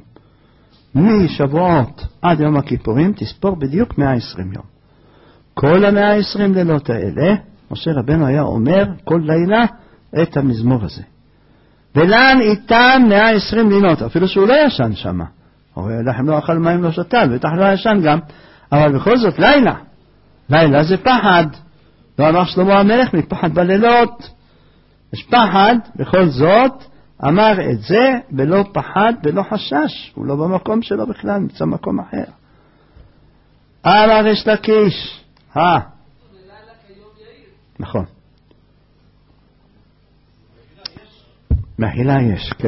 S1: משבועות עד יום הכיפורים תספור בדיוק 120 יום. כל 120 לילות האלה, משה רבנו היה אומר כל לילה את המזמור הזה. ולן איתן 120 לילות, אפילו שהוא לא ישן שם. הרי לחם לא אכל מים לא שתה, ובטח לא ישן גם. אבל בכל זאת לילה. לילה זה פחד. לא אמר שלמה המלך מפחד בלילות. יש פחד, בכל זאת, אמר את זה ולא פחד ולא חשש. הוא לא במקום שלו בכלל, נמצא במקום אחר. אמר יש לקיש. נכון. מחילה יש, כן.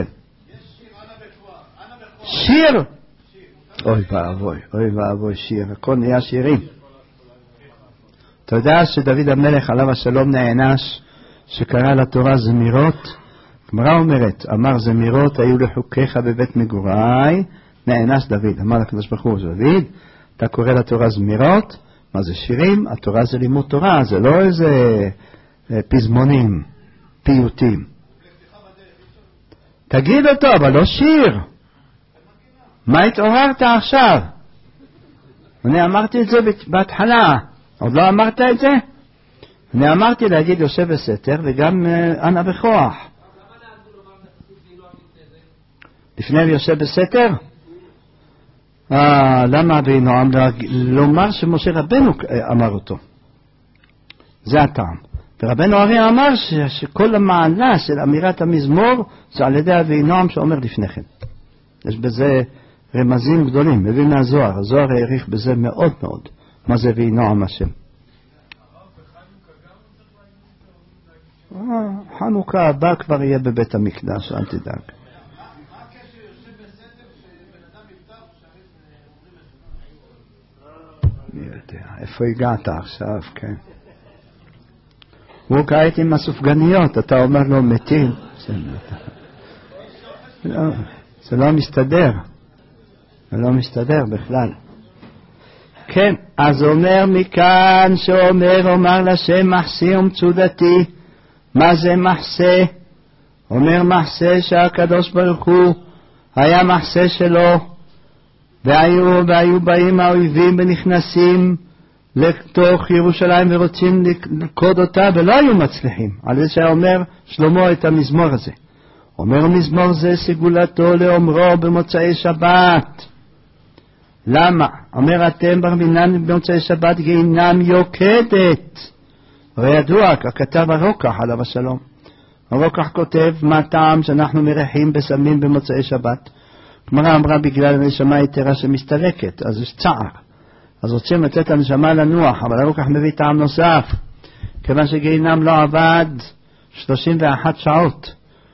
S1: שיר. אוי ואבוי שיר. הכל נהיה שירים. אתה יודע שדוד המלך עליו השלום נענש שקרא לתורה זמירות? גמרא אומרת, אמר זמירות היו לחוקיך בבית מגוריי, נענש דוד. אמר לקדוש ברוך הוא, דוד, אתה קורא לתורה זמירות, מה זה שירים? התורה זה לימוד תורה, זה לא איזה פזמונים, פיוטים. תגיד אותו, אבל לא שיר. מה התעוררת עכשיו? אני אמרתי את זה בהתחלה, עוד לא אמרת את זה? אני אמרתי להגיד יושב בסתר וגם אנא בכוח. לפני יושב בסתר? למה בנועם לומר שמשה רבנו אמר אותו? זה הטעם. ורבנו הרי אמר שכל המעלה של אמירת המזמור זה על ידי אבי נועם שאומר לפני כן. יש בזה רמזים גדולים, מביא מהזוהר. הזוהר העריך בזה מאוד מאוד. מה זה אבי נועם השם? חנוכה הבא כבר יהיה בבית המקדש, אל תדאג. איפה הגעת עכשיו, כן. הוא כעת עם הסופגניות, אתה אומר לו מתים. זה לא מסתדר. זה לא מסתדר בכלל. כן, אז אומר מכאן אומר לשם מחסי ומצודתי. מה זה מחסה? אומר מחסה שהקדוש ברוך הוא היה מחסה שלו, והיו באים האויבים ונכנסים לתוך ירושלים ורוצים לקוד אותה ולא היו מצליחים. על זה שאומר שלמה את המזמור הזה. אומר מזמור זה סגולתו לאומרו במוצאי שבת. למה? אומר אתם ברמינן במוצאי שבת גיהינם יוקדת. הרי ידוע, ככתב הרוקח עליו השלום. הרוקח כותב מה טעם שאנחנו מריחים בסמים במוצאי שבת. כלומר אמרה בגלל הנשמה היתרה שמסתלקת, אז יש צער. אז רוצים לתת הנשמה לנוח, אבל הרוקח מביא טעם נוסף. כיוון שגיהינם לא עבד 31 שעות.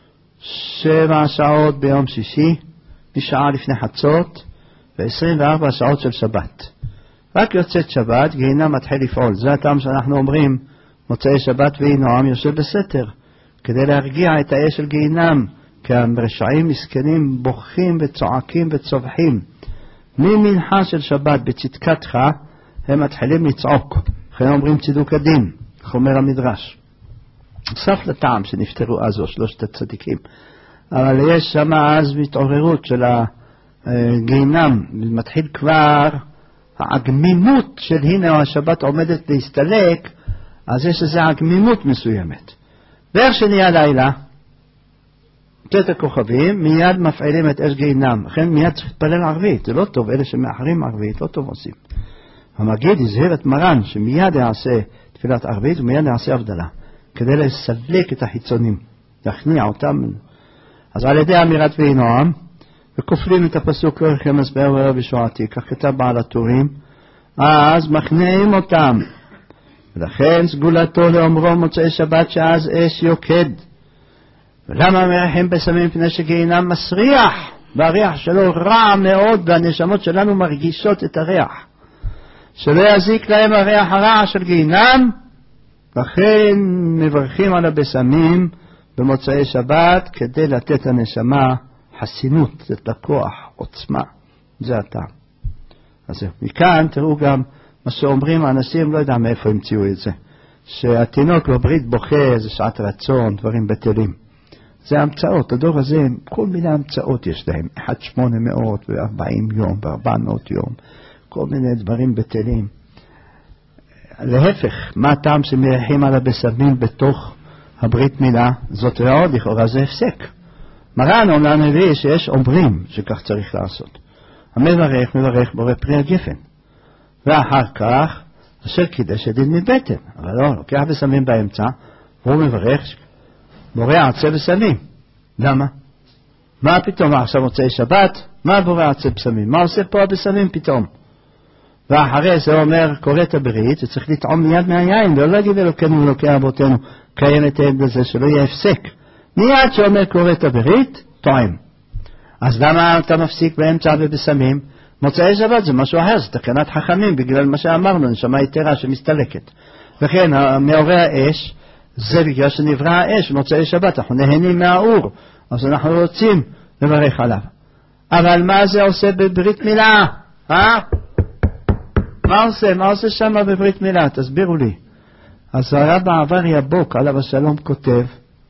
S1: 7 שעות ביום שישי, משעה לפני חצות, ו24 שעות של שבת. רק יוצאת שבת, גיהינם מתחיל לפעול. זה הטעם שאנחנו אומרים, מוצאי שבת ואי נועם יושב בסתר, כדי להרגיע את האש של גיהינם, כי הרשעים מסכנים בוכים וצועקים וצווחים. ממנחה של שבת בצדקתך, הם מתחילים לצעוק. לכן אומרים צידוק הדין, חומר המדרש. נוסף לטעם שנפטרו אז שלושת הצדיקים. אבל יש שם אז מתעוררות של הגיהינם, מתחיל כבר העגמימות של הנה השבת עומדת להסתלק, אז יש איזו עגמימות מסוימת. ואיך שנהיה לילה, תת הכוכבים, מיד מפעילים את אש גיהינם. לכן מיד צריך להתפלל ערבית, זה לא טוב, אלה שמאחרים ערבית, לא טוב עושים. המגיד הזהיר את מרן שמיד יעשה תפילת ערבית ומיד יעשה הבדלה, כדי לסלק את החיצונים, להכניע אותם. אז על ידי אמירת ואי נועם, וכופלים את הפסוק לכם הסבר וערב ישועתי, כך כתב בעל הטורים, אז מכניעים אותם. ולכן סגולתו לאומרו מוצאי שבת שאז אש יוקד. ולמה מריחים בסמים? מפני שגיהינם מסריח, והריח שלו רע מאוד, והנשמות שלנו מרגישות את הריח. שלא יזיק להם הריח הרע של גיהינם, לכן מברכים על הבשמים במוצאי שבת, כדי לתת הנשמה חסינות, לתת לכוח, עוצמה. זה הטעם. אז מכאן תראו גם מה שאומרים האנשים, לא יודע מאיפה המציאו את זה, שהתינוק בברית בוכה, זה שעת רצון, דברים בטלים. זה המצאות, הדור הזה, כל מיני המצאות יש להם, 840 יום ו400 יום, כל מיני דברים בטלים. להפך, מה הטעם שמריחים על הבשמים בתוך הברית מילה? זאת רעוד, לכאורה זה הפסק. מרן אומר מביא שיש אומרים שכך צריך לעשות. המברך מברך בורא פרי הגפן, ואחר כך אשר קידש הדין מבטן, אבל לא, לוקח בשמים באמצע, והוא מברך בורא עצי בשמים. למה? מה פתאום עכשיו מוצאי שבת? מה בורא עצי בשמים? מה עושה פה הבשמים פתאום? ואחרי זה אומר קורא את הברית, שצריך לטעום מיד מהיין, ולא להגיד אלוקינו אלוקי אבותינו, קיים את העד בזה, שלא יהיה הפסק. מיד שאומר קורא את הברית, טועם. אז למה אתה מפסיק באמצע ובשמים? מוצאי שבת זה משהו אחר, זה תקנת חכמים, בגלל מה שאמרנו, נשמה יתרה שמסתלקת. וכן, מעורר האש, זה בגלל שנברא האש, מוצאי שבת, אנחנו נהנים מהאור, אז אנחנו רוצים לברך עליו. אבל מה זה עושה בברית מילה? מה עושה שם בברית מילה? תסבירו לי. אז הרב העבר יבוק עליו השלום כותב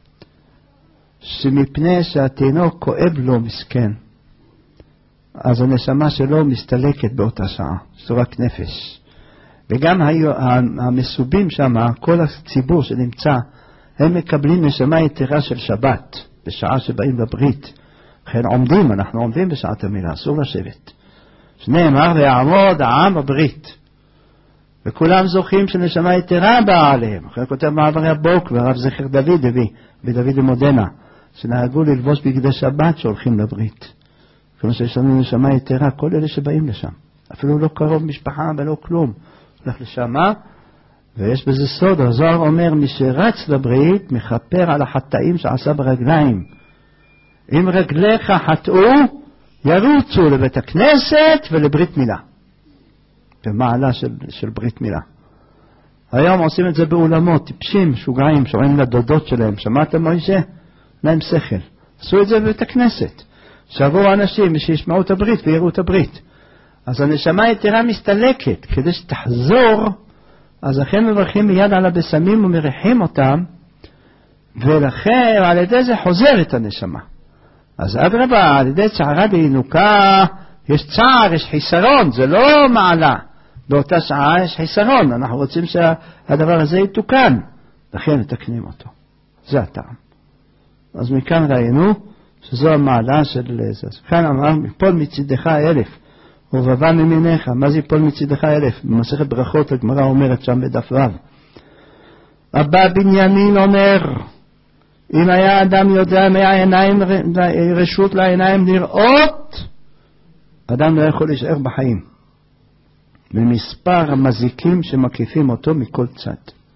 S1: שמפני שהתינוק כואב לו מסכן, אז הנשמה שלו מסתלקת באותה שעה, זו רק נפש. וגם המסובים שם, כל הציבור שנמצא, הם מקבלים נשמה יתרה של שבת, בשעה שבאים לברית. לכן אנחנו עומדים בשעת המילה, אסור לשבת. שנאמר ויעמוד העם בברית. וכולם זוכים שנשמה יתרה באה עליהם. אחרי כותב מעבר יבוק, והרב זכר דוד הביא, ודוד למודנה, שנהגו ללבוש בגדי שבת שהולכים לברית. כמו שיש לנו נשמה יתרה, כל אלה שבאים לשם. אפילו לא קרוב משפחה ולא כלום. הולך לשם, ויש בזה סוד. הזוהר אומר, מי שרץ לברית, מכפר על החטאים שעשה ברגליים. אם רגליך חטאו, ירוצו לבית הכנסת ולברית מילה. במעלה של ברית מילה. היום עושים את זה באולמות, טיפשים, שוגעים, שומעים לדודות שלהם. שמעתם מוישה? להם שכל. עשו את זה בבית הכנסת. שבו אנשים שישמעו את הברית ויראו את הברית. אז הנשמה יתרה מסתלקת. כדי שתחזור, אז לכן מברכים מיד על הבשמים ומריחים אותם, ולכן על ידי זה חוזרת הנשמה. אז אדרבה, על ידי צערה בינוקה, יש צער, יש חיסרון, זה לא מעלה. באותה שעה יש חיסרון, אנחנו רוצים שהדבר הזה יתוקן, לכן מתקנים אותו. זה הטעם. אז מכאן ראינו שזו המעלה של זה. כאן אמר, מפול מצידך 1000, ובבא ממיניך. מה זה יפול מצידך 1000? במסכת ברכות הגמרא אומרת שם בדף ו'. אבא בנימין אומר, אם היה אדם יודע מהעיניים, רשות לעיניים לראות, אדם לא יכול להישאר בחיים. ממספר המזיקים שמקיפים אותו מכל צד.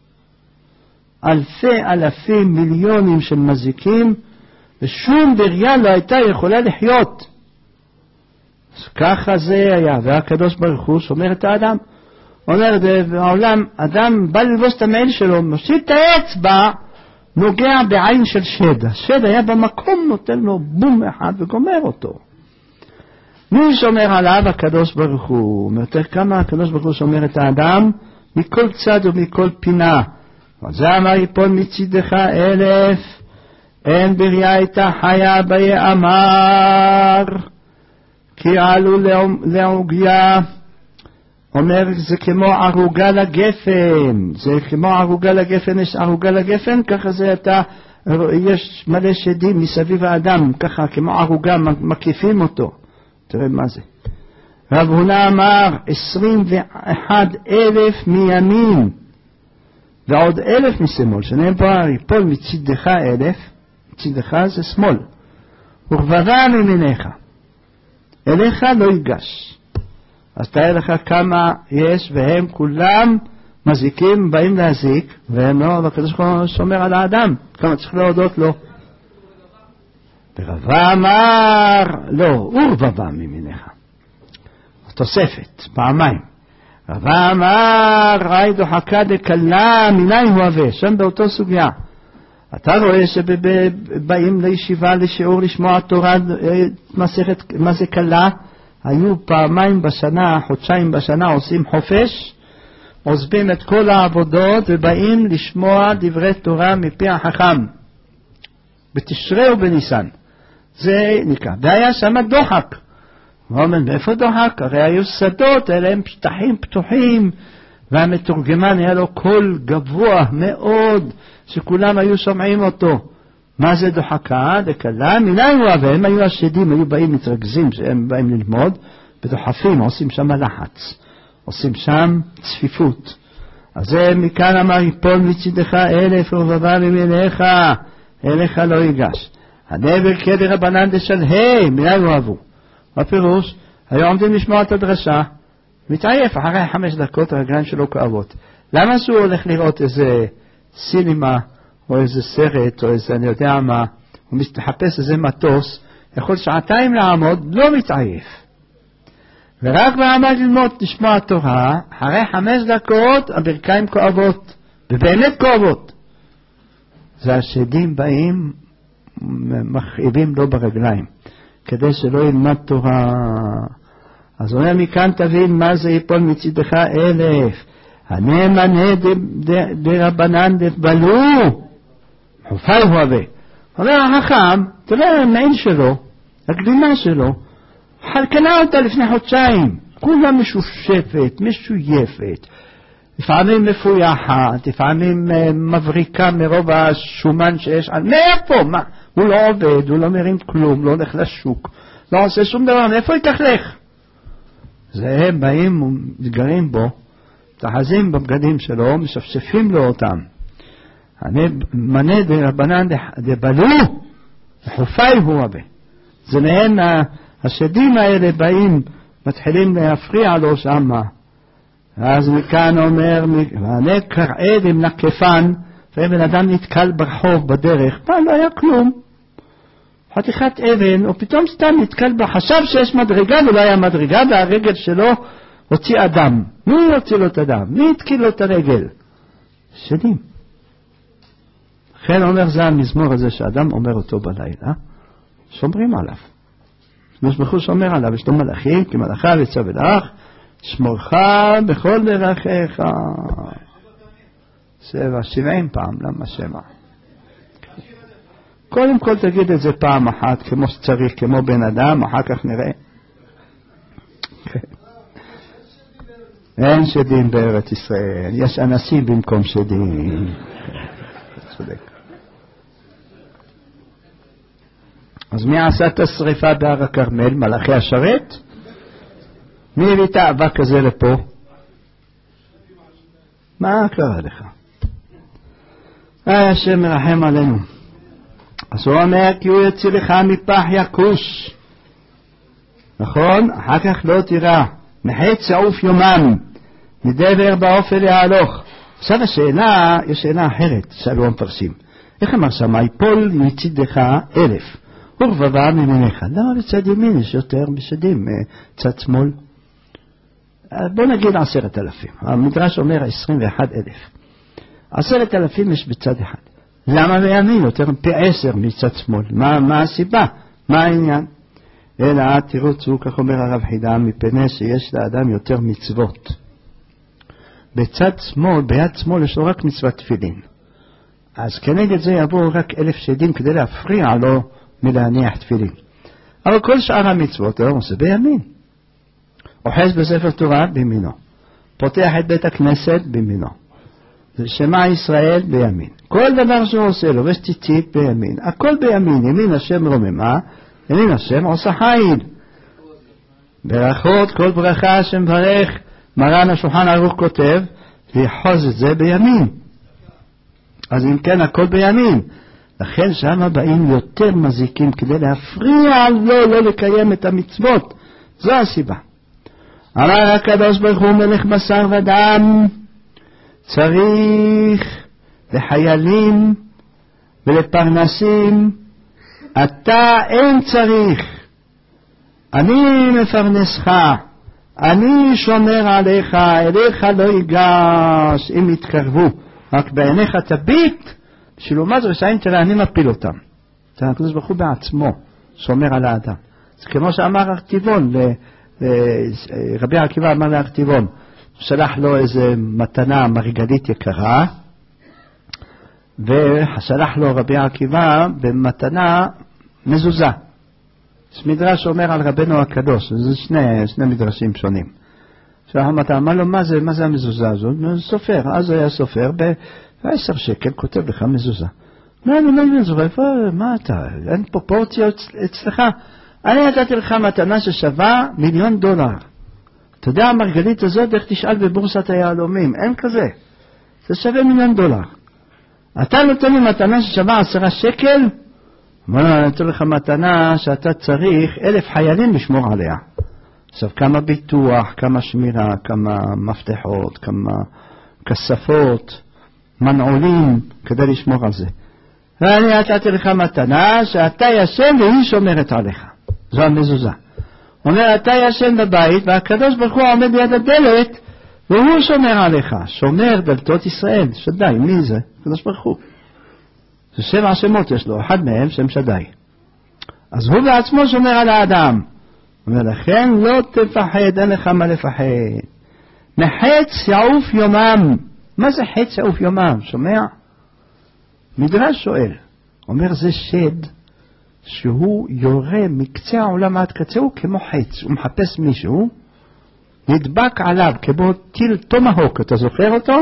S1: אלפים, מיליונים של מזיקים, ושום בריאה לא הייתה יכולה לחיות. אז ככה זה היה, והקדוש ברוך הוא שומר את האדם. אומר, בעולם, אדם בא ללבוש את המעיל שלו, מושיט את האצבע, נוגע בעין של שד. השד היה במקום, נותן לו בום אחד וגומר אותו. מי שומר עליו? הקדוש ברוך הוא. יותר כמה הקדוש ברוך הוא שומר את האדם מכל צד ומכל פינה. זה אמר יפול מצידך 1000, אין בריאה הייתה חיה ביאמר, כי עלו לעוגיה. אומר, זה כמו ערוגה לגפן. זה כמו ערוגה לגפן, יש ערוגה לגפן, ככה זה אתה, יש מלא שדים מסביב האדם, ככה כמו ערוגה, מקיפים אותו. תראה מה זה. רב הונא אמר 21,000 מימין ועוד 1,000 משמאל, שנאמר יפול מצידך 1000, מצידך זה שמאל, וכברה ממיניך, אליך לא ייגש. אז תאר לך כמה יש, והם כולם מזיקים, באים להזיק, והם לא, והקדוש ברוך הוא שומר על האדם, כמה צריך להודות לו. ורבא אמר, לא, ורבא ממיניך. תוספת, פעמיים. רבא אמר, ראי דוחקה דקלה, מניין הוא הווה, שם באותו סוגיה. אתה רואה שבאים לישיבה, לשיעור, לשמוע תורה, מסכת, מה זה קלה? היו פעמיים בשנה, חודשיים בשנה, עושים חופש, עוזבים את כל העבודות ובאים לשמוע דברי תורה מפי החכם. בתשרי ובניסן. זה נקרא. והיה שם דוחק. הוא אומר, מאיפה דוחק? הרי היו שדות, אלה הם שטחים פתוחים, והמתורגמן היה לו קול גבוה מאוד, שכולם היו שומעים אותו. מה זה דוחקה? דקלה, מניין הוא הווה, הם היו השדים, היו באים מתרכזים, שהם באים ללמוד, ודוחפים, עושים שם לחץ, עושים שם צפיפות. אז זה מכאן אמר, יפול מצידך 1000 ורבבה ממיניך, אליך לא ייגש. הנבל כדי רבנן דשלהי, מניין הוא אהבו. בפירוש, היו עומדים לשמוע את הדרשה, מתעייף, אחרי 5 דקות הרגליים שלו כואבות. למה שהוא הולך לראות איזה סינמה, או איזה סרט, או איזה אני יודע מה, הוא מחפש איזה מטוס, יכול 2 שעתיים לעמוד, לא מתעייף. ורק מעמד ללמוד לשמוע תורה, אחרי 5 דקות הברכיים כואבות, ובאמת כואבות. זה השדים באים, מכאיבים לו ברגליים, כדי שלא ילמד תורה. אז הוא אומר, מכאן תבין מה זה יפול מצידך 1000. הנאמנה דרבנן דבלו, חופי הוא הווה. אומר החכם, תראה המעיל שלו, הגלימה שלו, חלקנה אותה לפני חודשיים, כולה משושפת, משויפת, לפעמים מפויחת, לפעמים מבריקה מרוב השומן שיש. מאיפה? מה? הוא לא עובד, הוא לא מרים כלום, לא הולך לשוק, לא עושה שום דבר, מאיפה יתכלך? זה הם באים ומתגרים בו, תחזים בבגדים שלו, משפשפים לו אותם. מנה דרבנן דבלו, חופי הוא הווה. זה מהן השדים האלה באים, מתחילים להפריע לו שמה. אז מכאן אומר, מנה קרעד עם נקפן, ובן אדם נתקל ברחוב, בדרך, פעם לא היה כלום. חתיכת אבן, או פתאום סתם נתקל בה, חשב שיש מדרגה, ולא היה מדרגה, והרגל שלו הוציא אדם. מי הוציא לו את אדם? מי התקיל לו את הרגל? שדים. לכן אומר זה המזמור הזה, שאדם אומר אותו בלילה, שומרים עליו. נשבחו שומר עליו, יש לו מלאכים, כי מלאכה וצווה לך, שמורך בכל דרכיך. 70 פעם, למה 7? קודם כל תגיד את זה פעם אחת, כמו שצריך, כמו בן אדם, אחר כך נראה. אין שדים בארץ ישראל, יש אנסים במקום שדים. צודק. אז מי עשה את השריפה בהר הכרמל? מלאכי השרת? מי הביא את האבק הזה לפה? מה קרה לך? השם מרחם עלינו. אז הוא אומר, כי הוא יוציא לך מפח יקוש. נכון? אחר כך לא תירא. מחץ יעוף יומם. מדבר באופן להלוך. עכשיו השאלה, יש שאלה אחרת, שאלו המפרשים. איך אמר שמה? יפול מצידך 1000. ורבבה ממניך. למה בצד ימין יש יותר בשדים? צד שמאל? בוא נגיד 10,000. המדרש אומר 21,000. 10,000 יש בצד אחד. למה בימין? יותר פי 10 מצד שמאל. מה הסיבה? מה העניין? אלא תירוצו, כך אומר הרב חיד"ם, מפני שיש לאדם יותר מצוות. בצד שמאל, ביד שמאל יש לו רק מצוות תפילין. אז כנגד זה יבואו רק 1,000 שדים כדי להפריע לו מלהניח תפילין. אבל כל שאר המצוות הוא עושה בימין. אוחז בספר תורה בימינו. פותח את בית הכנסת בימינו. שמע ישראל בימין. כל דבר שהוא עושה לו, ציצית בימין. הכל בימין. ימין השם רוממה, ימין השם עושה חיל. ברכות, כל ברכה השם ברך, מרן השולחן ערוך כותב, ויחוז את זה בימין. אז אם כן, הכל בימין. לכן שם באים יותר מזיקים כדי להפריע לו לא לקיים את המצוות. זו הסיבה. אמר הקדוש ברוך הוא מלך בשר ודם, צריך לחיילים ולפרנסים, אתה אין צריך, אני מפרנסך, אני שומר עליך, אליך לא ייגש אם יתקרבו, רק בעיניך תביט, שלעומת זאת תראה, אני מפיל אותם. הקדוש ברוך הוא בעצמו שומר על האדם. זה כמו שאמר ארטיבון, רבי עקיבא אמר לארטיבון, הוא שלח לו איזה מתנה מרגלית יקרה, ושלח לו רבי עקיבא במתנה מזוזה. מדרש אומר על רבנו הקדוש, זה שני מדרשים שונים. שהמתנה אמר לו, מה זה המזוזה הזאת? סופר, אז היה סופר, ב10 שקל כותב לך מזוזה. לא, מה אתה? אין פרופורציה אצלך. אני נתתי לך מתנה ששווה $1,000,000. אתה יודע, המרגלית הזאת, איך תשאל בבורסת היהלומים? אין כזה. זה שווה $1,000,000. אתה נותן לי מתנה ששווה 10 שקל? אני נותן לך מתנה שאתה צריך 1,000 חיילים לשמור עליה. עכשיו, כמה ביטוח, כמה שמירה, כמה מפתחות, כמה כספות, מנעולים, כדי לשמור על זה. ואני נתתי לך מתנה שאתה ישן והיא שומרת עליך. זו המזוזה. אומר, אתה ישן בבית, והקדוש ברוך הוא עומד ליד הדלת, והוא שומר עליך. שומר דלתות ישראל. שדי, מי זה? הקדוש ברוך הוא. זה 7 שמות יש לו, אחד מהם שם שדי. אז הוא בעצמו שומר על האדם. ולכן לא תפחד, אין לך מה לפחד. מחץ יעוף יומם. מה זה חץ יעוף יומם? שומע? מדרש שואל, אומר זה שד שהוא יורה מקצה העולם עד קצהו כמו חץ, הוא מחפש מישהו, נדבק עליו כמו טיל טומהוק, אתה זוכר אותו?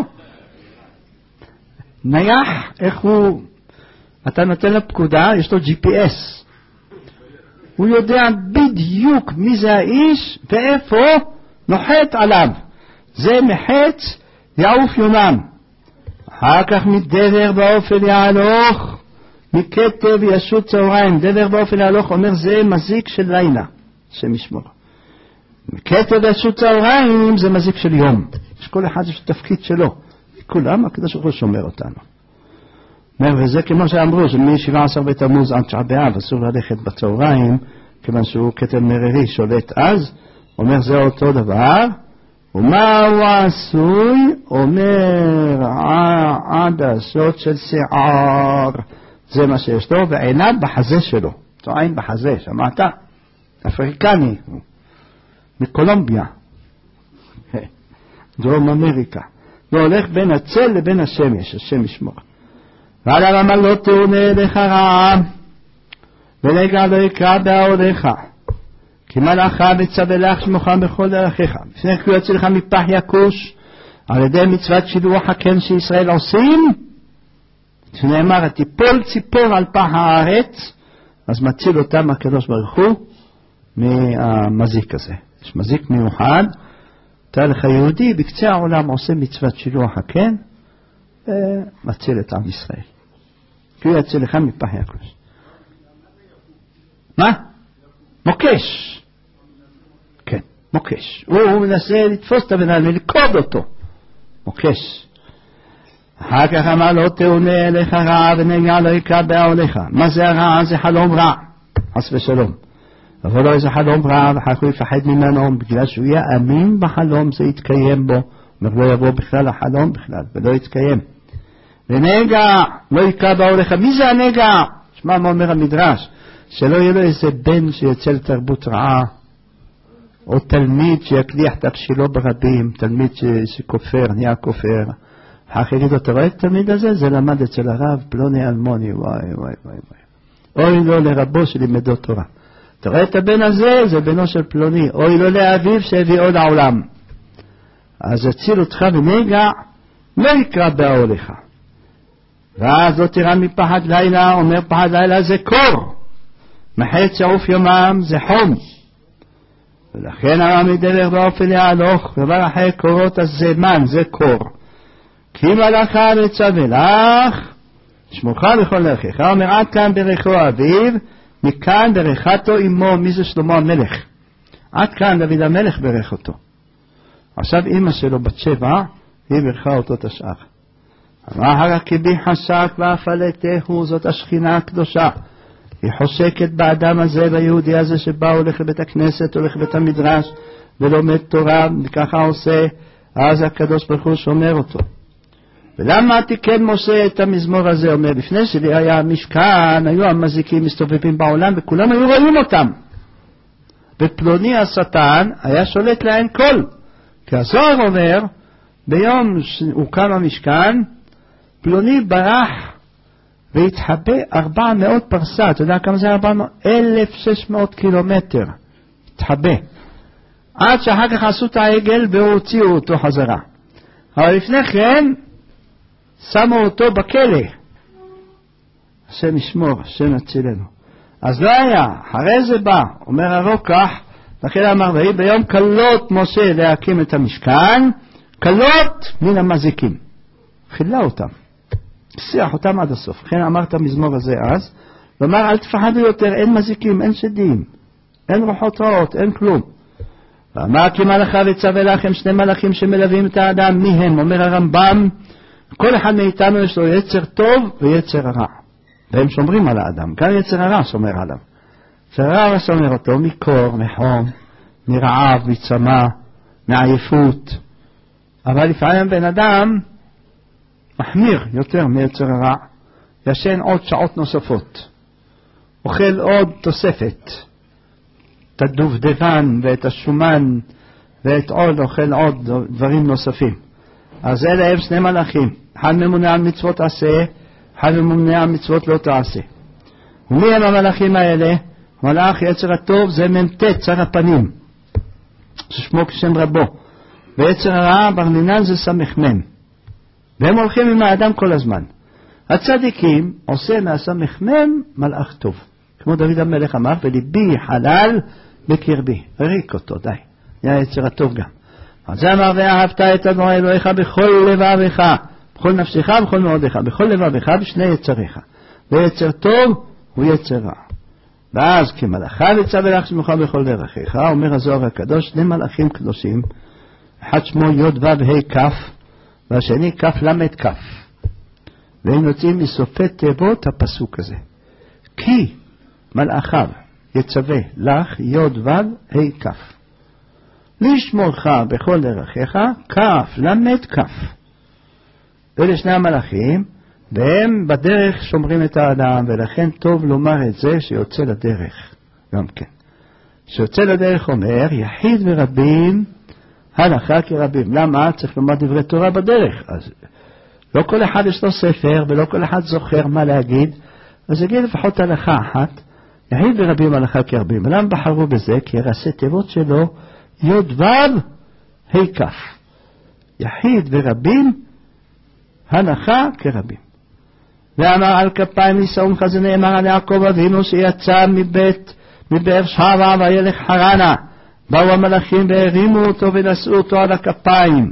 S1: נייח, איך הוא, אתה נותן לו פקודה, יש לו GPS, הוא יודע בדיוק מי זה האיש ואיפה נוחת עליו, זה מחץ יעוף יומם. אחר כך מדבר באופן יהלוך, מכתב ישות צהריים. דבר באופן יהלוך אומר זה מזיק של לילה, שמשמור. מכתב ישות צהריים זה מזיק של יום. יש כל אחד יש תפקיד שלו, כולם הקדוש ברוך הוא שומר אותנו. וזה כמו שאמרו, שמ-17 בתמוז עד 9 באב אסור ללכת בצהריים, כיוון שהוא כתב מררי שולט אז, אומר זה אותו דבר. ומה הוא עשוי? אומר עדשות של שיער, זה מה שיש לו, ועיניו בחזה שלו, זו עין בחזה, שמעת? אפריקני, מקולומביה, דרום אמריקה, והולך בין הצל לבין השמש, השם ישמור. ועליו אמר לא תאונה לך רע, ונגע לא יקרא בעודך, כי מלאכה מצווה לך שמוך בכל דרכיך, לפני כי יוצא לך מפח יקוש, על ידי מצוות שילוח הקן שישראל עושים, שנאמר תיפול ציפור על פח הארץ, אז מציל אותם הקדוש ברוך הוא מהמזיק הזה. יש מזיק מיוחד, תראה לך יהודי בקצה העולם עושה מצוות שילוח הקן, ומציל את עם ישראל. כי הוא יצא לך מפח יקוש. מה? מוקש. כן, מוקש. הוא מנסה לתפוס את הבן אדם ולקוד אותו. מוקש. אחר כך אמר לא תאונה אליך רע ונגע לא יקרא בעולך. מה זה הרע? זה חלום רע. חס ושלום. אבל לא איזה חלום רע ואחר כך הוא יפחד ממנו בגלל שהוא יאמין בחלום זה יתקיים בו. אומר לא יבוא בכלל החלום בכלל ולא יתקיים. ונגע לא יקרא בעולך. מי זה הנגע? שמע מה אומר המדרש. שלא יהיה לו איזה בן שיוצא לתרבות רעה, או תלמיד שיקליח את אבשילו ברבים, תלמיד שכופר, נהיה כופר. אחר כך יגידו, אתה רואה את התלמיד הזה? זה למד אצל הרב פלוני אלמוני, וואי וואי וואי וואי. אוי לו לרבו שלימדו תורה. אתה רואה את הבן הזה? זה בנו של פלוני. אוי לו לאביו שהביאו לעולם. אז הציל אותך ונגע, לא יקרא בעולך. ואז לא תירא מפחד לילה, אומר פחד לילה זה קור. מחץ יעוף יומם זה חום. ולכן אמר מדבר באופן יהלוך, דבר אחרי קורות הזמן, זה קור. כי מלאכה מצווה לך, שמוך בכל דרכיך, אומר עד כאן ברכו אביו, מכאן ברכתו אמו, מי זה שלמה המלך? עד כאן דוד המלך ברך אותו. עכשיו אמא שלו בת 7, היא ברכה אותו את השאר. אמר כי בי חשק ואפלתהו, זאת השכינה הקדושה. היא חושקת באדם הזה, ביהודי הזה שבא, הולך לבית הכנסת, הולך לבית המדרש, ולומד תורה, וככה עושה, אז הקדוש ברוך הוא שומר אותו. ולמה תיקן משה את המזמור הזה? אומר, לפני שלי היה המשכן, היו המזיקים מסתובבים בעולם, וכולם היו רואים אותם. ופלוני השטן היה שולט לעין כל. כי הזוהר אומר, ביום שהוקם המשכן, פלוני ברח, והתחבא 400 פרסה, אתה יודע כמה זה 400? 1,600 קילומטר. התחבא. עד שאחר כך עשו את העגל והוציאו אותו חזרה. אבל לפני כן, שמו אותו בכלא. השם ישמור, השם יצילנו. אז לא היה, אחרי זה בא, אומר הרוקח, לכן אמר, והיא ביום קלות משה להקים את המשכן, קלות מן המזיקים. חילה אותם. שיח אותם עד הסוף. לכן אמרת המזמור הזה אז, ואמר אל תפחדו יותר, אין מזיקים, אין שדים, אין רוחות רעות, אין כלום. ואמר כי מלאכה וצווה לכם 2 מלאכים שמלווים את האדם, מי הם? אומר הרמב"ם, כל אחד מאיתנו יש לו יצר טוב ויצר רע, והם שומרים על האדם. גם יצר הרע שומר עליו. יצר הרע שומר אותו מקור, מחום, מרעב, מצמא, מעייפות. אבל לפעמים בן אדם מחמיר יותר מיצר הרע, ישן עוד שעות נוספות, אוכל עוד תוספת, את הדובדבן ואת השומן ואת עוד אוכל עוד דברים נוספים. אז אלה הם שני מלאכים, אחד ממונה על מצוות עשה, אחד ממונה על מצוות לא תעשה. ומי הם המלאכים האלה? מלאך יצר הטוב זה ממתת, צר הפנים, ששמו כשם רבו, ויצר הרע ברנינן זה סמ"ם, והם הולכים עם האדם כל הזמן. הצדיקים עושה מהסמ"ם מלאך טוב, כמו דוד המלך אמר, בליבי חלל בקרבי, הריק אותו, די, היה יצר הטוב גם. אז זה אמר, ואהבת את אדוני אלוהיך בכל לבבך, בכל נפשך, בכל מאודך, בכל לבבך, בשני יצריך, ויצר טוב הוא יצר רע. ואז כמלאכה יצווה לך שמך בכל דרכיך, אומר הזוהר הקדוש, שני מלאכים קדושים, אחד שמו י' ו' ה' כ', והשני כ' ל' כ', והם יוצאים מסופי תיבות הפסוק הזה, כי מלאכיו יצווה לך י' ו' ה' כ', לשמורך בכל דרכיך כ' ל' כ'. אלה שני המלאכים, והם בדרך שומרים את האדם, ולכן טוב לומר את זה שיוצא לדרך גם כן. שיוצא לדרך אומר יחיד ורבים הלכה כרבים. למה? צריך לומר דברי תורה בדרך. אז לא כל אחד יש לו ספר ולא כל אחד זוכר מה להגיד, אז יגיד לפחות הלכה אחת, יחיד ורבים הלכה כרבים. למה בחרו בזה? כי ראשי תיבות שלו י' ו' ה' כ', יחיד ורבים הלכה כרבים. ואמר על כפיים נישאון זה נאמר על יעקב אבינו שיצא מבאר שבע וילך חרנה, באו המלאכים והרימו אותו ונשאו אותו על הכפיים.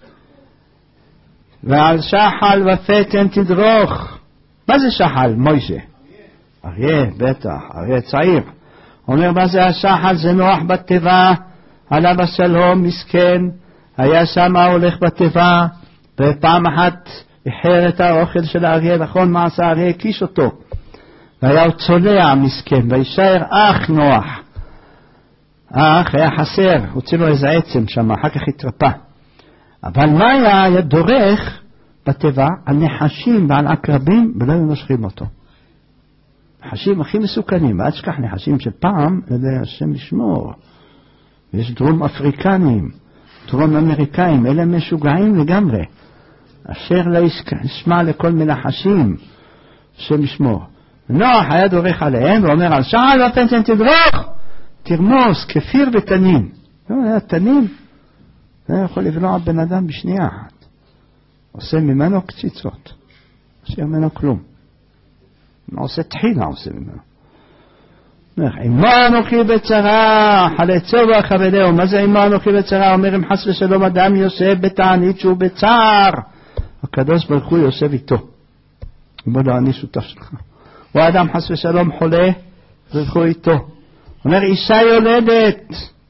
S1: ועל שחל ופתן תדרוך. מה זה שחל? מוישה אריה, בטח, אריה צעיר. אומר מה זה השחל? זה נוח בתיבה, עליו השלום מסכן, היה שם הולך בתיבה, ופעם אחת איחר את האוכל של האריה, נכון מה עשה האריה? הקיש אותו, והיה הוא צולע מסכן, וישאר אח נוח. האח היה חסר, הוציא לו איזה עצם שם, אחר כך התרפא. אבל מה היה דורך בתיבה על נחשים ועל עקרבים, ולא היו נושכים אותו. נחשים הכי מסוכנים, ועד שכח נחשים של פעם, זה השם ישמור. יש דרום אפריקנים, דרום אמריקאים, אלה משוגעים לגמרי. אשר לא ישמע לכל מנחשים, השם ישמור. נוח היה דורך עליהם, ואומר על שעל ופתן תדרוך, תרמוס, כפיר ותנין. לא, היה תנין, זה יכול לבלוע בן אדם בשנייה אחת. עושה ממנו קציצות, עושה ממנו כלום. עושה תחילה, עושה ממנו. עמו אנוכי בצרה, חלצו וכבדהו. מה זה עמו אנוכי בצרה? אומר אם חס ושלום אדם יושב בתענית שהוא בצער, הקדוש ברוך הוא יושב איתו. אומר לו אני שותף שלך. או אדם חס ושלום חולה, הוא איתו. אומר אישה יולדת,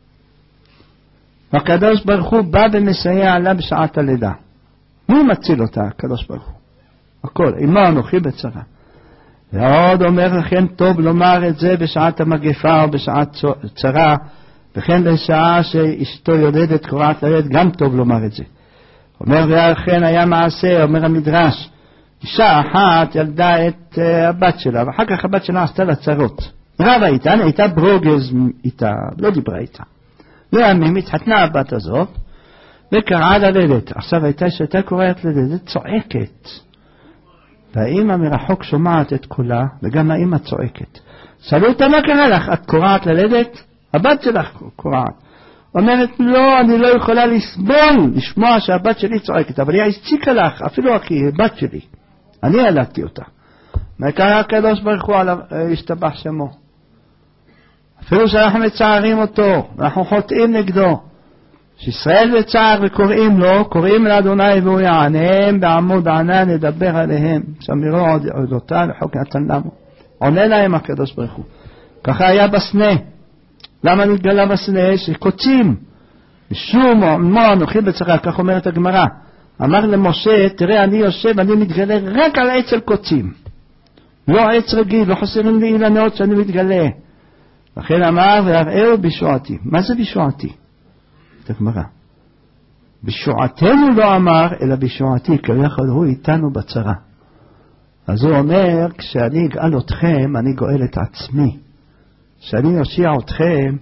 S1: והקדוש ברוך הוא בא ומסייע לה בשעת הלידה. מי מציל אותה? הקדוש ברוך הוא. הכל, עמו אנוכי בצרה. ועוד אומר לכן טוב לומר את זה בשעת המגפה או בשעת צרה, וכן בשעה שאשתו יולדת קורעת לילד גם טוב לומר את זה. אומר ולכן היה מעשה, אומר המדרש, אישה אחת ילדה את הבת שלה, ואחר כך הבת שלה עשתה לה צרות. רבה איתה, הייתה ברוגז איתה, לא דיברה איתה. לימים התחתנה הבת הזאת וקראה לילד. עכשיו שהייתה קוראת לילד צועקת. והאמא מרחוק שומעת את קולה, וגם האמא צועקת. שאלו אותה מה קרה לך? את קוראת ללדת? הבת שלך קוראת. אומרת לא, אני לא יכולה לסבול, לשמוע שהבת שלי צועקת, אבל היא הציקה לך, אפילו כי היא בת שלי. אני ילדתי אותה. מקרא הקדוש ברוך הוא השתבח שמו. אפילו שאנחנו מצערים אותו, אנחנו חוטאים נגדו. שישראל בצער וקוראים לו, קוראים לאדוני והוא יענם, בעמוד ענן נדבר עליהם, שמירו עודותה לחוק נתן למו. עונה להם הקדוש ברוך הוא. ככה היה בסנה. למה נתגלה בסנה? שקוצים. משום עמו אנוכי בצרה, כך אומרת הגמרא. אמר למשה, תראה אני יושב, אני מתגלה רק על עץ של קוצים. לא עץ רגיל, לא חסרים לי אילנות שאני מתגלה. לכן אמר, והראהו בישועתי. מה זה בישועתי? את הגמרא. בישועתנו לא אמר, אלא בישועתי, כביכול הוא איתנו בצרה. אז הוא אומר, כשאני אגאל אתכם, אני גואל את עצמי. כשאני אושיע אתכם,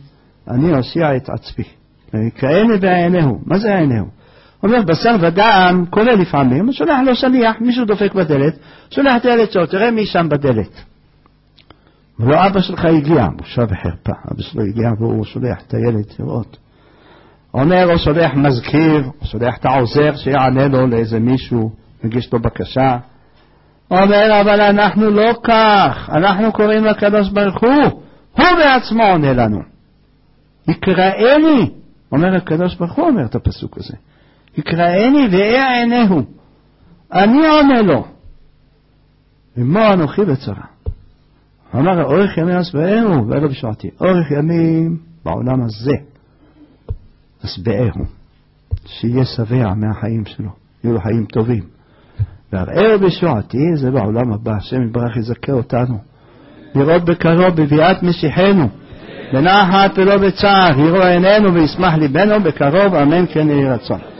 S1: אני אושיע את עצמי. ויקראני בעיניהו. מה זה עיניהו? הוא אומר, בשר ודם קורה לפעמים, הוא שולח לו שליח, מישהו דופק בדלת, שולח את הילד שלו, תראה מי שם בדלת. ולא אבא שלך הגיע, בושה וחרפה, אבא שלו הגיע והוא שולח את הילד לראות. אומר, הוא שולח מזכיר, הוא שולח את העוזר שיענה לו לאיזה מישהו, מגיש לו בקשה. אומר, אבל אנחנו לא כך, אנחנו קוראים לקדוש ברוך הוא בעצמו עונה לנו. יקראני, אומר הקדוש ברוך הוא, אומר את הפסוק הזה. יקראני ואהיה עיניהו, אני עונה לו. ומו אנוכי בצרה. אמר, אורך ימים אסבעהו ואלו בשעתי. אורך ימים בעולם הזה אסבעהו, שיהיה שבע מהחיים שלו, יהיו לו חיים טובים. והראהו בשעתי זה בעולם הבא. השם יברך יזכה אותנו לראות בקרוב בביאת משיחנו בנחת ולא בצער, יראו עינינו וישמח ליבנו בקרוב, אמן כן יהי רצון.